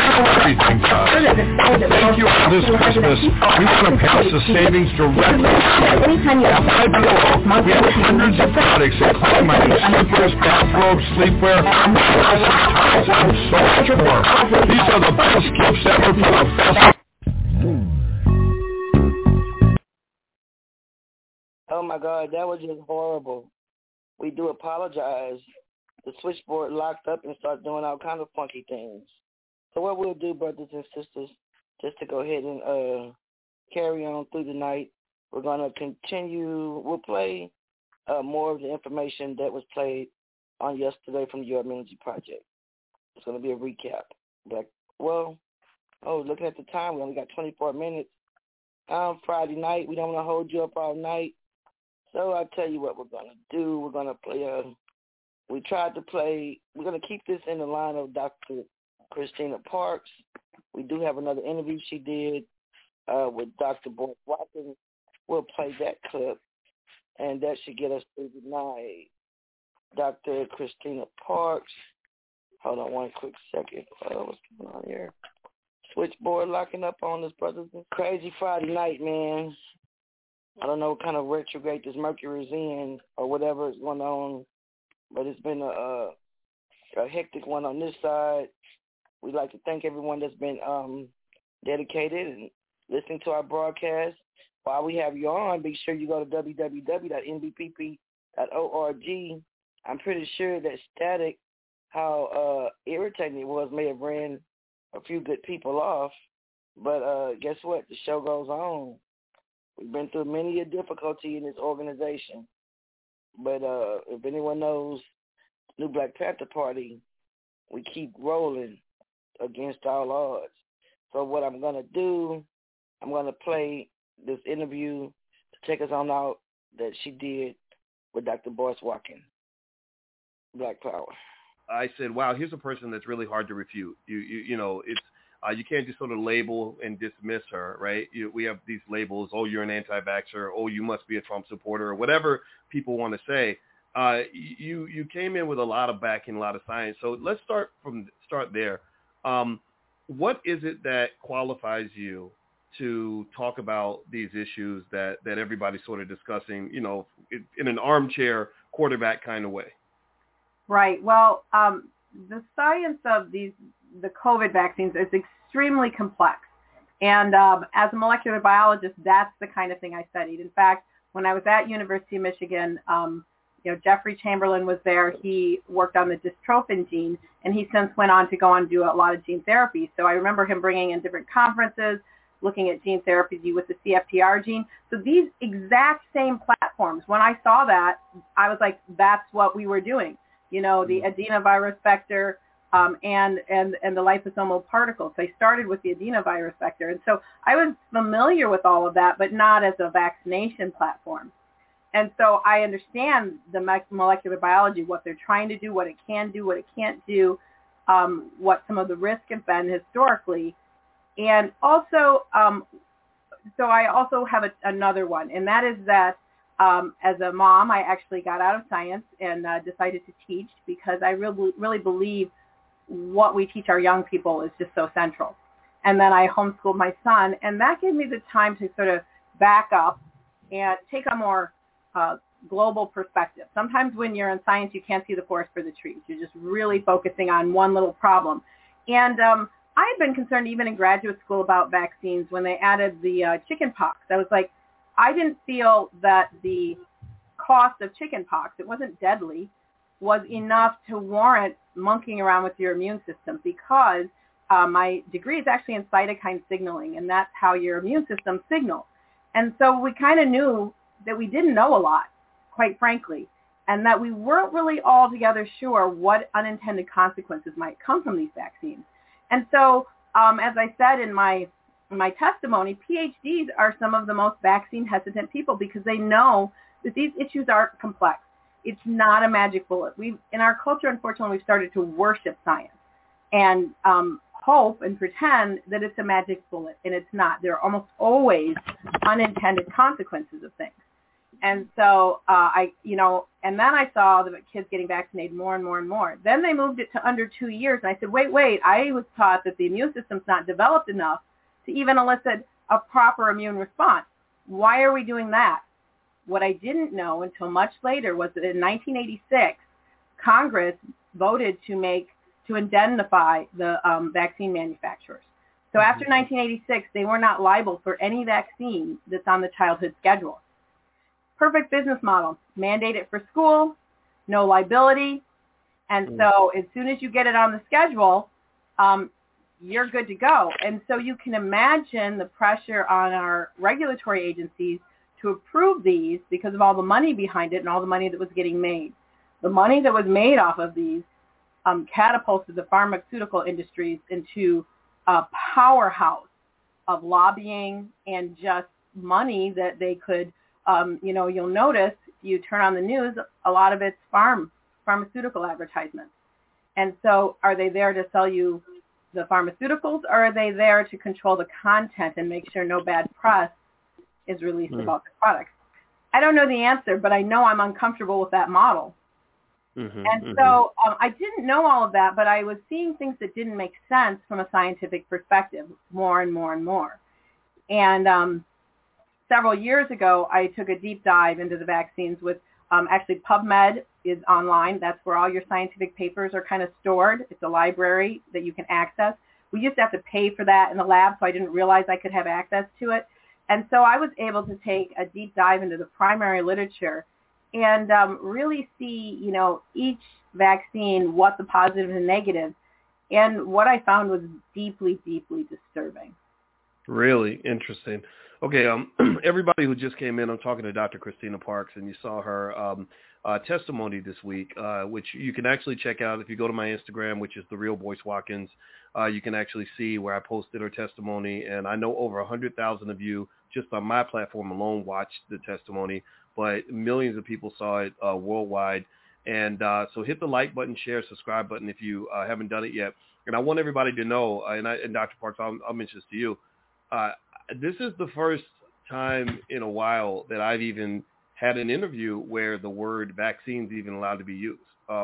you for this Christmas. We want to pass the savings directly. We have hundreds of products, including my slippers, bathrobes, sleepwear, and so much more. These are the best gifts ever for the best. Oh my God, that was just horrible. We do apologize. The switchboard locked up and started doing all kinds of funky things. So what we'll do, brothers and sisters, just to go ahead and carry on through the night, we're going to continue. We'll play more of the information that was played on yesterday from the Your Energy Project. It's going to be a recap. Looking at the time, we only got 24 minutes. Friday night, we don't want to hold you up all night. So I'll tell you what we're going to do. We're going to play we're going to keep this in the line of Dr. Christina Parks. We do have another interview she did with Dr. Boyd Watkins. We'll play that clip, and that should get us through the night. Dr. Christina Parks. Hold on one quick second. What's going on here? Switchboard locking up on us, brothers. Crazy Friday night, man. I don't know what kind of retrograde this Mercury is in or whatever is going on, but it's been a hectic one on this side. We'd like to thank everyone that's been dedicated and listening to our broadcast. While we have you on, be sure you go to www.nbpp.org. I'm pretty sure that static, how irritating it was, may have ran a few good people off. But guess what? The show goes on. We've been through many a difficulty in this organization. But if anyone knows New Black Panther Party, we keep rolling against all odds. So what I'm going to do, I'm going to play this interview to take us on out that she did with Dr. Boyce Watkins, Black Power. I said, wow, here's a person that's really hard to refute. You know, it's you can't just sort of label and dismiss her, right? We have these labels, oh, you're an anti-vaxxer, oh, you must be a Trump supporter, or whatever people want to say. You came in with a lot of backing, a lot of science. So let's start there. What is it that qualifies you to talk about these issues that everybody's sort of discussing, you know, in an armchair quarterback kind of way? Right. Well, the science of the COVID vaccines is extremely complex. And as a molecular biologist, that's the kind of thing I studied. In fact, when I was at University of Michigan, Jeffrey Chamberlain was there. He worked on the dystrophin gene, and he since went on to go on and do a lot of gene therapy. So I remember him bringing in different conferences, looking at gene therapy with the CFTR gene. So these exact same platforms, when I saw that, I was like, that's what we were doing. You know, the adenovirus vector and the liposomal particles. So I started with the adenovirus vector. And so I was familiar with all of that, but not as a vaccination platform. And so I understand the molecular biology, what they're trying to do, what it can do, what it can't do, what some of the risks have been historically. And also, so I also have another one, and that is that as a mom, I actually got out of science and decided to teach because I really believe what we teach our young people is just so central. And then I homeschooled my son, and that gave me the time to sort of back up and take a more global perspective. Sometimes when you're in science, you can't see the forest for the trees. You're just really focusing on one little problem. And I had been concerned even in graduate school about vaccines when they added the chicken pox. I was like, I didn't feel that the cost of chicken pox, it wasn't deadly, was enough to warrant monkeying around with your immune system because my degree is actually in cytokine signaling, and that's how your immune system signals. And so we kind of knew that we didn't know a lot, quite frankly, and that we weren't really altogether sure what unintended consequences might come from these vaccines. And so, as I said in my testimony, PhDs are some of the most vaccine hesitant people because they know that these issues are complex. It's not a magic bullet. In our culture, unfortunately, we've started to worship science and hope and pretend that it's a magic bullet, and it's not. There are almost always unintended consequences of things. And so and then I saw the kids getting vaccinated more and more and more. Then they moved it to under 2 years. And I said, wait, I was taught that the immune system's not developed enough to even elicit a proper immune response. Why are we doing that? What I didn't know until much later was that in 1986, Congress voted to indemnify the vaccine manufacturers. So after 1986, they were not liable for any vaccine that's on the childhood schedule. Perfect business model. Mandate it for school, no liability. And so as soon as you get it on the schedule, you're good to go. And so you can imagine the pressure on our regulatory agencies to approve these because of all the money behind it and all the money that was getting made. The money that was made off of these catapulted the pharmaceutical industries into a powerhouse of lobbying and just money that they could, you'll notice, you turn on the news, a lot of it's pharmaceutical advertisements. And so are they there to sell you the pharmaceuticals, or are they there to control the content and make sure no bad press is released about the products? I don't know the answer, but I know I'm uncomfortable with that model. So I didn't know all of that, but I was seeing things that didn't make sense from a scientific perspective more and more and more. And several years ago, I took a deep dive into the vaccines with actually PubMed is online. That's where all your scientific papers are kind of stored. It's a library that you can access. We used to have to pay for that in the lab, so I didn't realize I could have access to it. And so I was able to take a deep dive into the primary literature and really see, each vaccine, what the positive and negative. And what I found was deeply, deeply disturbing. Really interesting. Okay, everybody who just came in, I'm talking to Dr. Christina Parks, and you saw her testimony this week, which you can actually check out if you go to my Instagram, which is The Real Boyce Watkins. You can actually see where I posted her testimony, and I know over 100,000 of you just on my platform alone watched the testimony, but millions of people saw it worldwide. And so hit the like button, share, subscribe button if you haven't done it yet. And I want everybody to know, and Dr. Parks, I'll mention this to you, this is the first time in a while that I've even had an interview where the word vaccines even allowed to be used.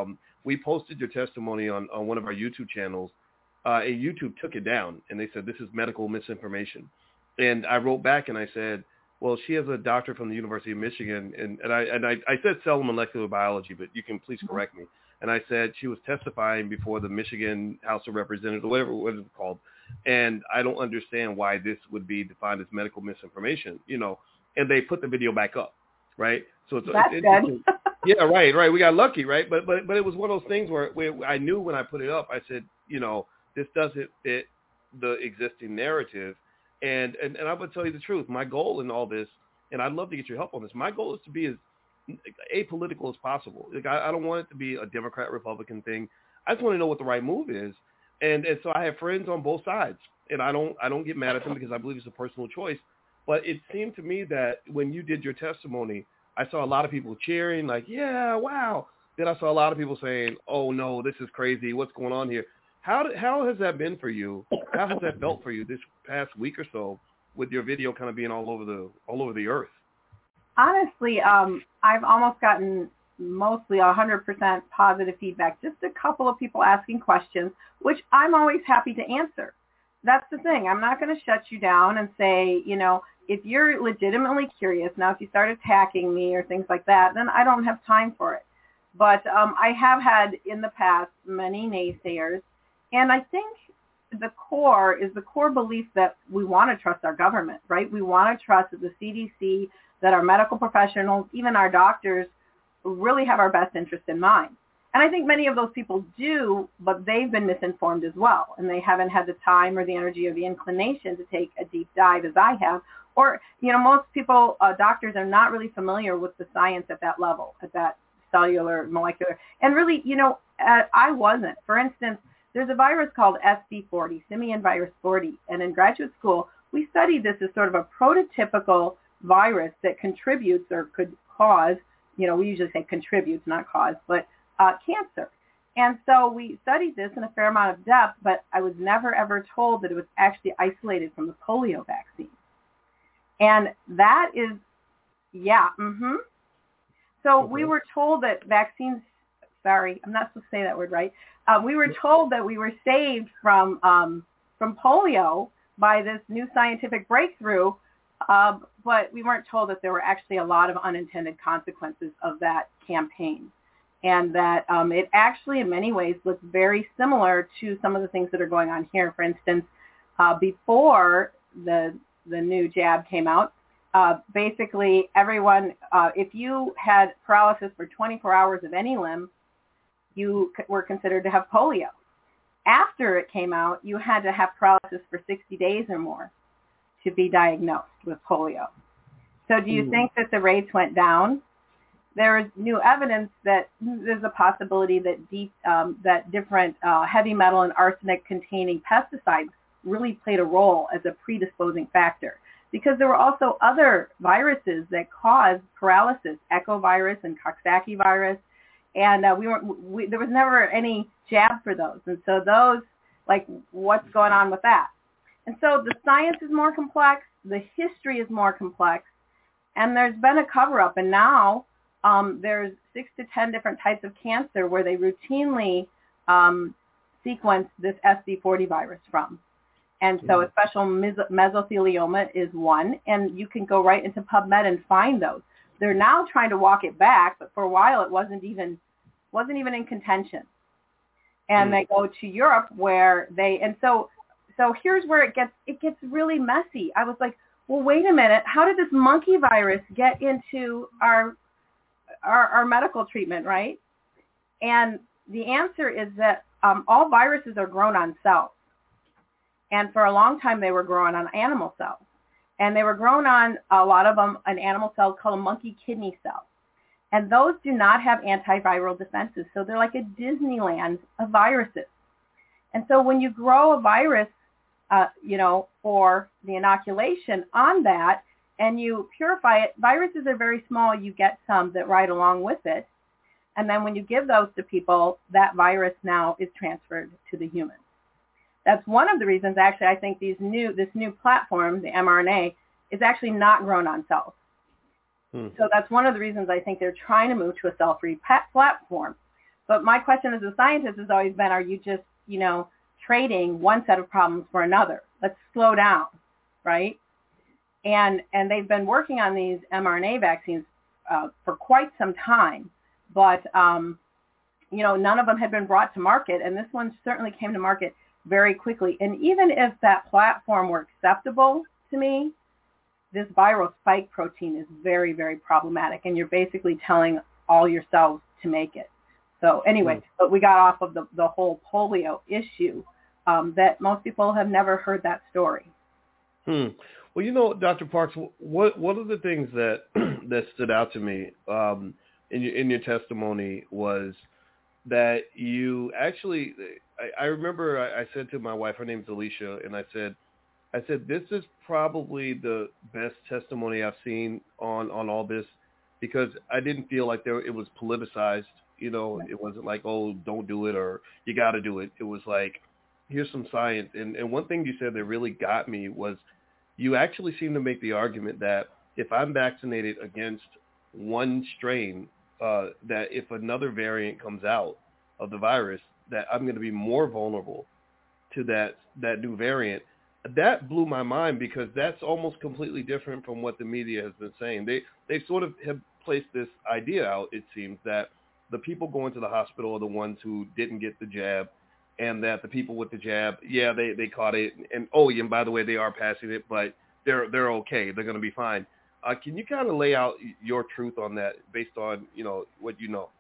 We posted your testimony on one of our YouTube channels, and YouTube took it down, and they said this is medical misinformation. And I wrote back and I said, well, she has a doctor from the University of Michigan, and I said cell molecular biology, but you can please correct me. And I said she was testifying before the Michigan House of Representatives, or whatever it was called, and I don't understand why this would be defined as medical misinformation, and they put the video back up, right? So that's good. Yeah, right. We got lucky, right? But it was one of those things where I knew when I put it up, I said, this doesn't fit the existing narrative. And I'm going to tell you the truth. My goal in all this, and I'd love to get your help on this, my goal is to be as apolitical as possible. Like, I don't want it to be a Democrat-Republican thing. I just want to know what the right move is. And so I have friends on both sides, and I don't get mad at them because I believe it's a personal choice. But it seemed to me that when you did your testimony, I saw a lot of people cheering, like, yeah, wow. Then I saw a lot of people saying, oh, no, this is crazy. What's going on here? How has that been for you? How has that felt for you this past week or so with your video kind of being all over the earth? Honestly, I've almost gotten mostly 100% positive feedback. Just a couple of people asking questions, which I'm always happy to answer. That's the thing. I'm not going to shut you down and say, if you're legitimately curious, now if you start attacking me or things like that, then I don't have time for it. But I have had in the past many naysayers. And I think the core belief that we want to trust our government, right? We want to trust that the CDC, that our medical professionals, even our doctors, really have our best interest in mind. And I think many of those people do, but they've been misinformed as well. And they haven't had the time or the energy or the inclination to take a deep dive as I have. Or, most people, doctors, are not really familiar with the science at that level, at that cellular, molecular. And really, I wasn't. For instance, there's a virus called SV40, simian virus 40. And in graduate school, we studied this as sort of a prototypical virus that contributes or could cause, we usually say contributes, not cause, but cancer. And so we studied this in a fair amount of depth, but I was never, ever told that it was actually isolated from the polio vaccine. And that is, So we were told that vaccines, sorry, I'm not supposed to say that word right. We were told that we were saved from polio by this new scientific breakthrough, but we weren't told that there were actually a lot of unintended consequences of that campaign, and that it actually in many ways looks very similar to some of the things that are going on here. For instance, before the new jab came out, basically everyone, if you had paralysis for 24 hours of any limb, you were considered to have polio. After it came out, you had to have paralysis for 60 days or more to be diagnosed with polio. So do you think that the rates went down? There is new evidence that there's a possibility that different heavy metal and arsenic-containing pesticides really played a role as a predisposing factor, because there were also other viruses that caused paralysis, echovirus and Coxsackie virus, and there was never any jab for those. And so those, like, what's going on with that? And so the science is more complex, the history is more complex, and there's been a cover-up. And now there's 6 to 10 different types of cancer where they routinely sequence this SV40 virus from. And so a special mesothelioma is one, and you can go right into PubMed and find those. They're now trying to walk it back, but for a while it wasn't even in contention. And they go to Europe where so here's where it gets really messy. I was like, well, wait a minute, how did this monkey virus get into our medical treatment, right? And the answer is that all viruses are grown on cells. And for a long time, they were grown on animal cells. And they were grown on, a lot of them, an animal cell called a monkey kidney cell. And those do not have antiviral defenses. So they're like a Disneyland of viruses. And so when you grow a virus, for the inoculation on that, and you purify it, viruses are very small. You get some that ride along with it. And then when you give those to people, that virus now is transferred to the human. That's one of the reasons, actually, I think this new platform, the mRNA, is actually not grown on cells. So that's one of the reasons I think they're trying to move to a cell-free platform. But my question as a scientist has always been, are you just, trading one set of problems for another? Let's slow down, right? And they've been working on these mRNA vaccines for quite some time, but, none of them had been brought to market, and this one certainly came to market very quickly. And even if that platform were acceptable to me, this viral spike protein is very, very problematic, and you're basically telling all your cells to make it. So anyway, but we got off of the whole polio issue, that most people have never heard that story. Well, Dr. Parks, one of the things that that stood out to me in your testimony was that you actually, I remember I said to my wife, her name's Alicia, and I said, this is probably the best testimony I've seen on all this, because I didn't feel like it was politicized. It wasn't like, oh, don't do it or you got to do it. It was like, here's some science. And one thing you said that really got me was you actually seem to make the argument that if I'm vaccinated against one strain, that if another variant comes out of the virus, that I'm going to be more vulnerable to that new variant. That blew my mind, because that's almost completely different from what the media has been saying. They sort of have placed this idea out, it seems, that the people going to the hospital are the ones who didn't get the jab, and that the people with the jab, they caught it, and and by the way, they are passing it, but they're okay. They're going to be fine. Can you kind of lay out your truth on that based on what you know?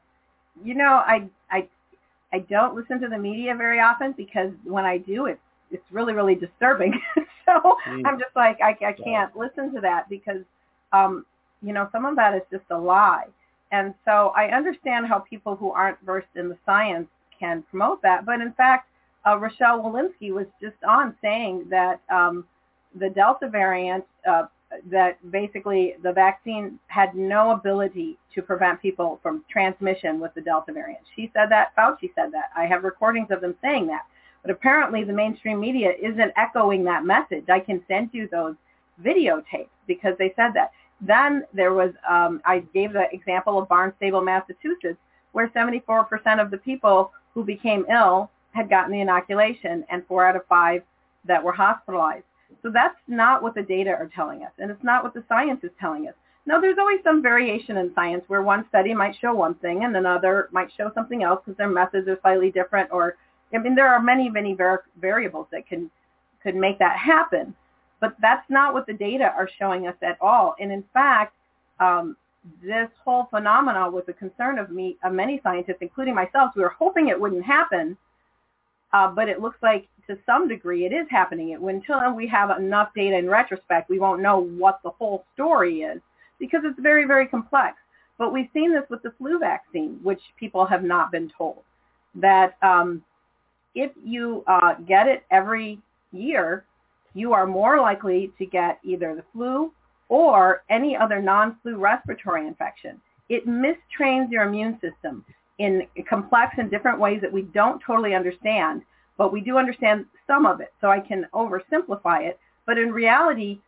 I don't listen to the media very often, because when I do, it's really, really disturbing. So I'm just like, I can't listen to that, because some of that is just a lie. And so I understand how people who aren't versed in the science can promote that. But in fact, Rochelle Walensky was just on saying that the Delta variant, that basically the vaccine had no ability to prevent people from transmission with the Delta variant. She said that. Fauci said that. I have recordings of them saying that. But apparently the mainstream media isn't echoing that message. I can send you those videotapes, because they said that. Then there was, I gave the example of Barnstable, Massachusetts, where 74% of the people who became ill had gotten the inoculation, and 4 out of 5 that were hospitalized. So that's not what the data are telling us, and it's not what the science is telling us. Now, there's always some variation in science where one study might show one thing and another might show something else, because their methods are slightly different, or, there are many, many variables that could make that happen. But that's not what the data are showing us at all. And in fact, this whole phenomena was a concern of many scientists, including myself. We were hoping it wouldn't happen, but it looks like to some degree it is happening. Until we have enough data in retrospect, we won't know what the whole story is, because it's very, very complex. But we've seen this with the flu vaccine, which people have not been told, that if you get it every year, you are more likely to get either the flu or any other non-flu respiratory infection. It mistrains your immune system in complex and different ways that we don't totally understand, but we do understand some of it. So I can oversimplify it, but in reality,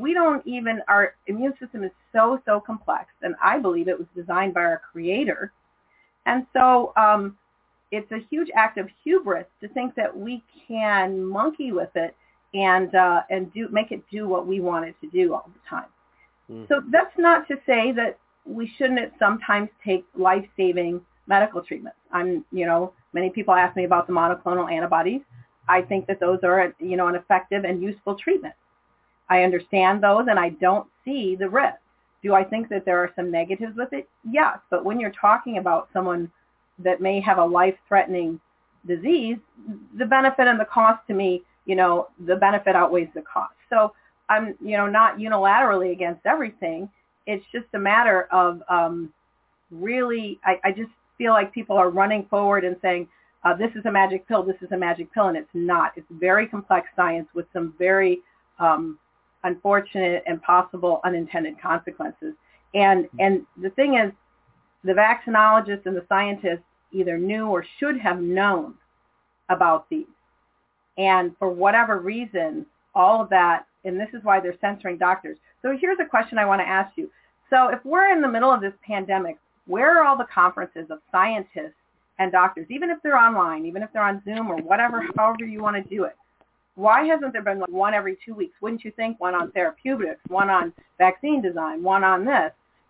our immune system is so complex, and I believe it was designed by our creator. And so it's a huge act of hubris to think that we can monkey with it and make it do what we want it to do all the time. So that's not to say that we shouldn't sometimes take life-saving medical treatments. Many people ask me about the monoclonal antibodies. I think that those are, an effective and useful treatment. I understand those, and I don't see the risk. Do I think that there are some negatives with it? Yes, but when you're talking about someone that may have a life-threatening disease, the benefit and the cost to me the benefit outweighs the cost. So I'm, not unilaterally against everything. It's just a matter of really, I just feel like people are running forward and saying, this is a magic pill, this is a magic pill, and it's not. It's very complex science with some very unfortunate and possible unintended consequences. And the thing is, the vaccinologists and the scientists either knew or should have known about these. And for whatever reason, all of that, and this is why they're censoring doctors. So here's a question I want to ask you. So if we're in the middle of this pandemic, where are all the conferences of scientists and doctors, even if they're online, even if they're on Zoom or whatever, however you want to do it? Why hasn't there been one every 2 weeks? Wouldn't you think one on therapeutics, one on vaccine design, one on this?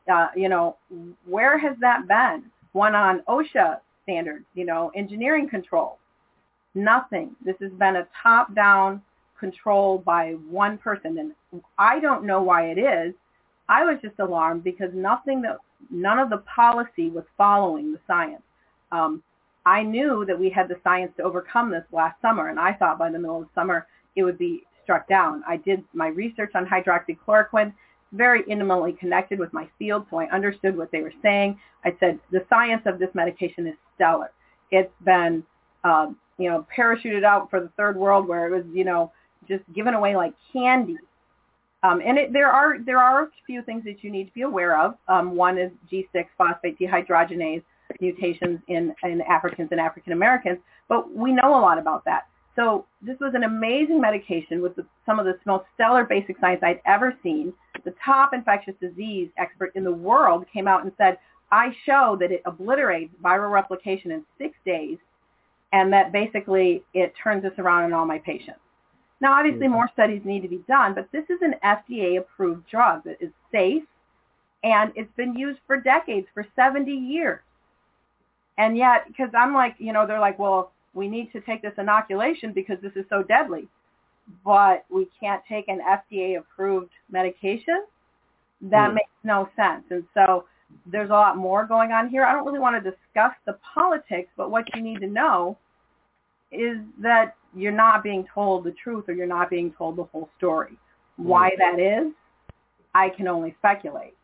Where has that been? One on OSHA standards, engineering control. Nothing. This has been a top-down control by one person, and I don't know why it is. I was just alarmed because none of the policy was following the science. I knew that we had the science to overcome this last summer, and I thought by the middle of the summer it would be struck down. I did my research on hydroxychloroquine, very intimately connected with my field, so I understood what they were saying. I said, the science of this medication is stellar. It's been, parachuted out for the third world where it was, just given away like candy. There are a few things that you need to be aware of. One is G6-phosphate dehydrogenase mutations in Africans and African Americans, but we know a lot about that. So this was an amazing medication with some of the most stellar basic science I'd ever seen. The top infectious disease expert in the world came out and said, I show that it obliterates viral replication in 6 days, and that basically it turns this around in all my patients. Now, obviously, more studies need to be done, but this is an FDA-approved drug that is safe, and it's been used for decades, for 70 years. And yet, because I'm like, they're like, well, we need to take this inoculation because this is so deadly, but we can't take an FDA-approved medication? That makes no sense. And so there's a lot more going on here. I don't really want to discuss the politics, but what you need to know is that you're not being told the truth, or you're not being told the whole story. Why that is, I can only speculate.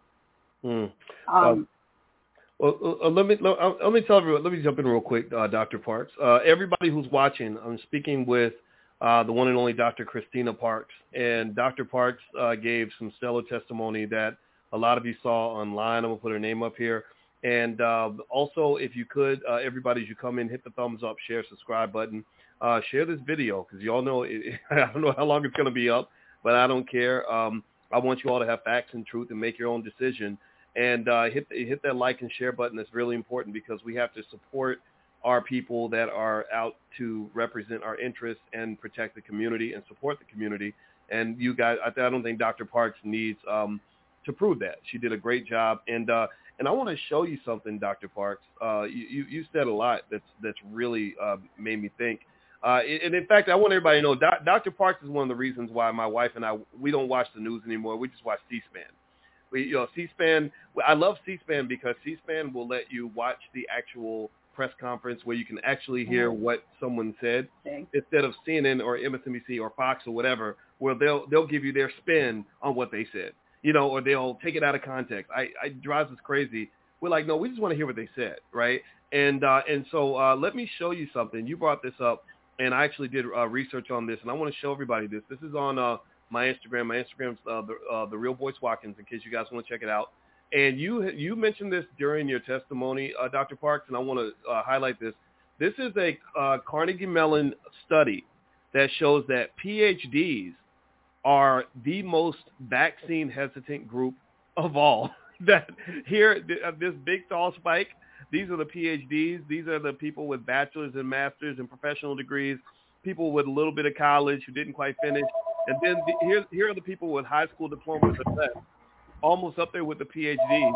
Let me tell everyone. Let me jump in real quick, Dr. Parks. Everybody who's watching, I'm speaking with the one and only Dr. Christina Parks, and Dr. Parks gave some stellar testimony that a lot of you saw online. I'm gonna put her name up here, and also, if you could, everybody, as you come in, hit the thumbs up, share, subscribe button, share this video, because you all know I don't know how long it's gonna be up, but I don't care. I want you all to have facts and truth and make your own decision. And hit that like and share button. That's really important, because we have to support our people that are out to represent our interests and protect the community and support the community. And you guys, I don't think Dr. Parks needs to prove that. She did a great job. And I want to show you something, Dr. Parks. You said a lot that's really made me think. And in fact, I want everybody to know Dr. Parks is one of the reasons why my wife and we don't watch the news anymore. We just watch C-SPAN. C-SPAN, I love C-SPAN because C-SPAN will let you watch the actual press conference where you can actually hear what someone said, instead of CNN or MSNBC or Fox or whatever, where they'll give you their spin on what they said, or they'll take it out of context. It drives us crazy. We're like, no, we just want to hear what they said, right? And so let me show you something. You brought this up, and I actually did research on this, and I want to show everybody this. This is on my Instagram. My Instagram's the Real Boyce Watkins, in case you guys want to check it out. And you mentioned this during your testimony, Dr. Parks, and I want to highlight this. This is a Carnegie Mellon study that shows that PhDs are the most vaccine hesitant group of all. That here, this big tall spike, these are the PhDs. These are the people with bachelor's and master's and professional degrees, people with a little bit of college who didn't quite finish. And then here are the people with high school diplomas and less, almost up there with the PhD.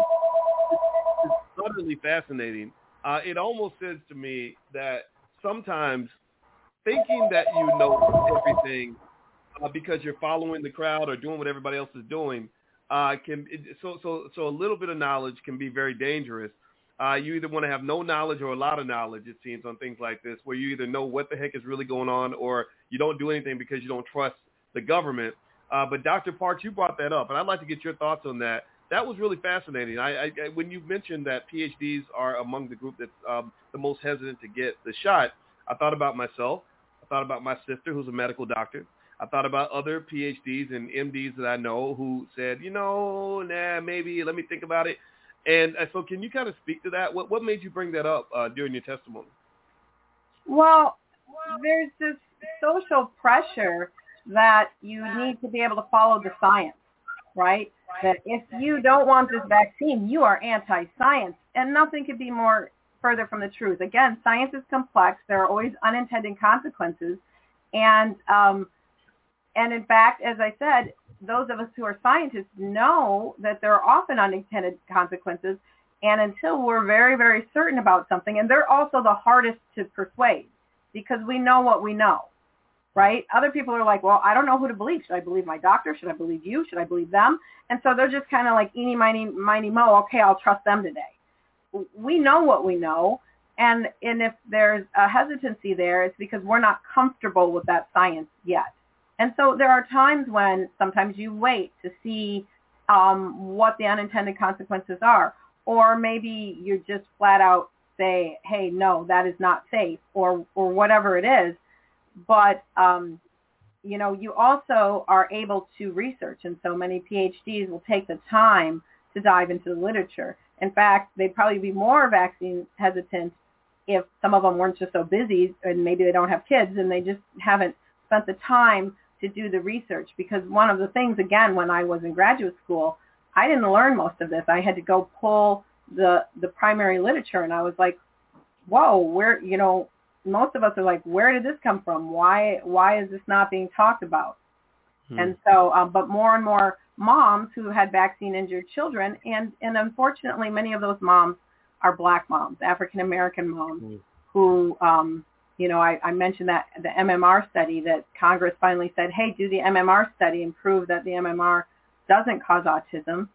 It's utterly fascinating. It almost says to me that sometimes thinking that you know everything because you're following the crowd or doing what everybody else is doing so a little bit of knowledge can be very dangerous. You either want to have no knowledge or a lot of knowledge, it seems, on things like this, where you either know what the heck is really going on or you don't do anything because you don't trust the government. But Dr. Parks, you brought that up, and I'd like to get your thoughts on that. That was really fascinating. I when you mentioned that PhDs are among the group that's the most hesitant to get the shot, I thought about myself. I thought about my sister, who's a medical doctor. I thought about other PhDs and MDs that I know who said, maybe, let me think about it. And so can you kind of speak to that? What made you bring that up during your testimony? Well, there's this social pressure that you need to be able to follow the science, right? That if you don't want this vaccine, you are anti-science. And nothing could be more further from the truth. Again, science is complex. There are always unintended consequences. And in fact, as I said, those of us who are scientists know that there are often unintended consequences. And until we're very, very certain about something, and they're also the hardest to persuade because we know what we know, right? Other people are like, well, I don't know who to believe. Should I believe my doctor? Should I believe you? Should I believe them? And so they're just kind of like, eeny, miny, mo, okay, I'll trust them today. We know what we know. And if there's a hesitancy there, it's because we're not comfortable with that science yet. And so there are times when sometimes you wait to see what the unintended consequences are. Or maybe you just flat out say, hey, no, that is not safe, or whatever it is. But, you also are able to research. And so many PhDs will take the time to dive into the literature. In fact, they'd probably be more vaccine hesitant if some of them weren't just so busy and maybe they don't have kids and they just haven't spent the time to do the research. Because one of the things, again, when I was in graduate school, I didn't learn most of this. I had to go pull the primary literature, and I was like, whoa, where, most of us are like, where did this come from? Why is this not being talked about? And so, but more and more moms who had vaccine-injured children, and unfortunately, many of those moms are Black moms, African-American moms, who, I mentioned that the MMR study that Congress finally said, hey, do the MMR study and prove that the MMR doesn't cause autism.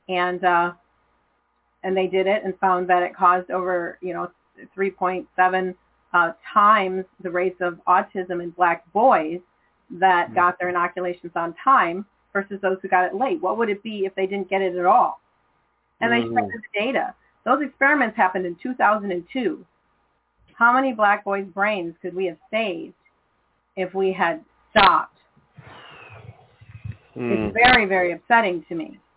And they did it and found that it caused over, 3.7 times the rates of autism in Black boys that got their inoculations on time versus those who got it late. What would it be if they didn't get it at all? And they checked the data. Those experiments happened in 2002. How many Black boys' brains could we have saved if we had stopped? It's very, very upsetting to me.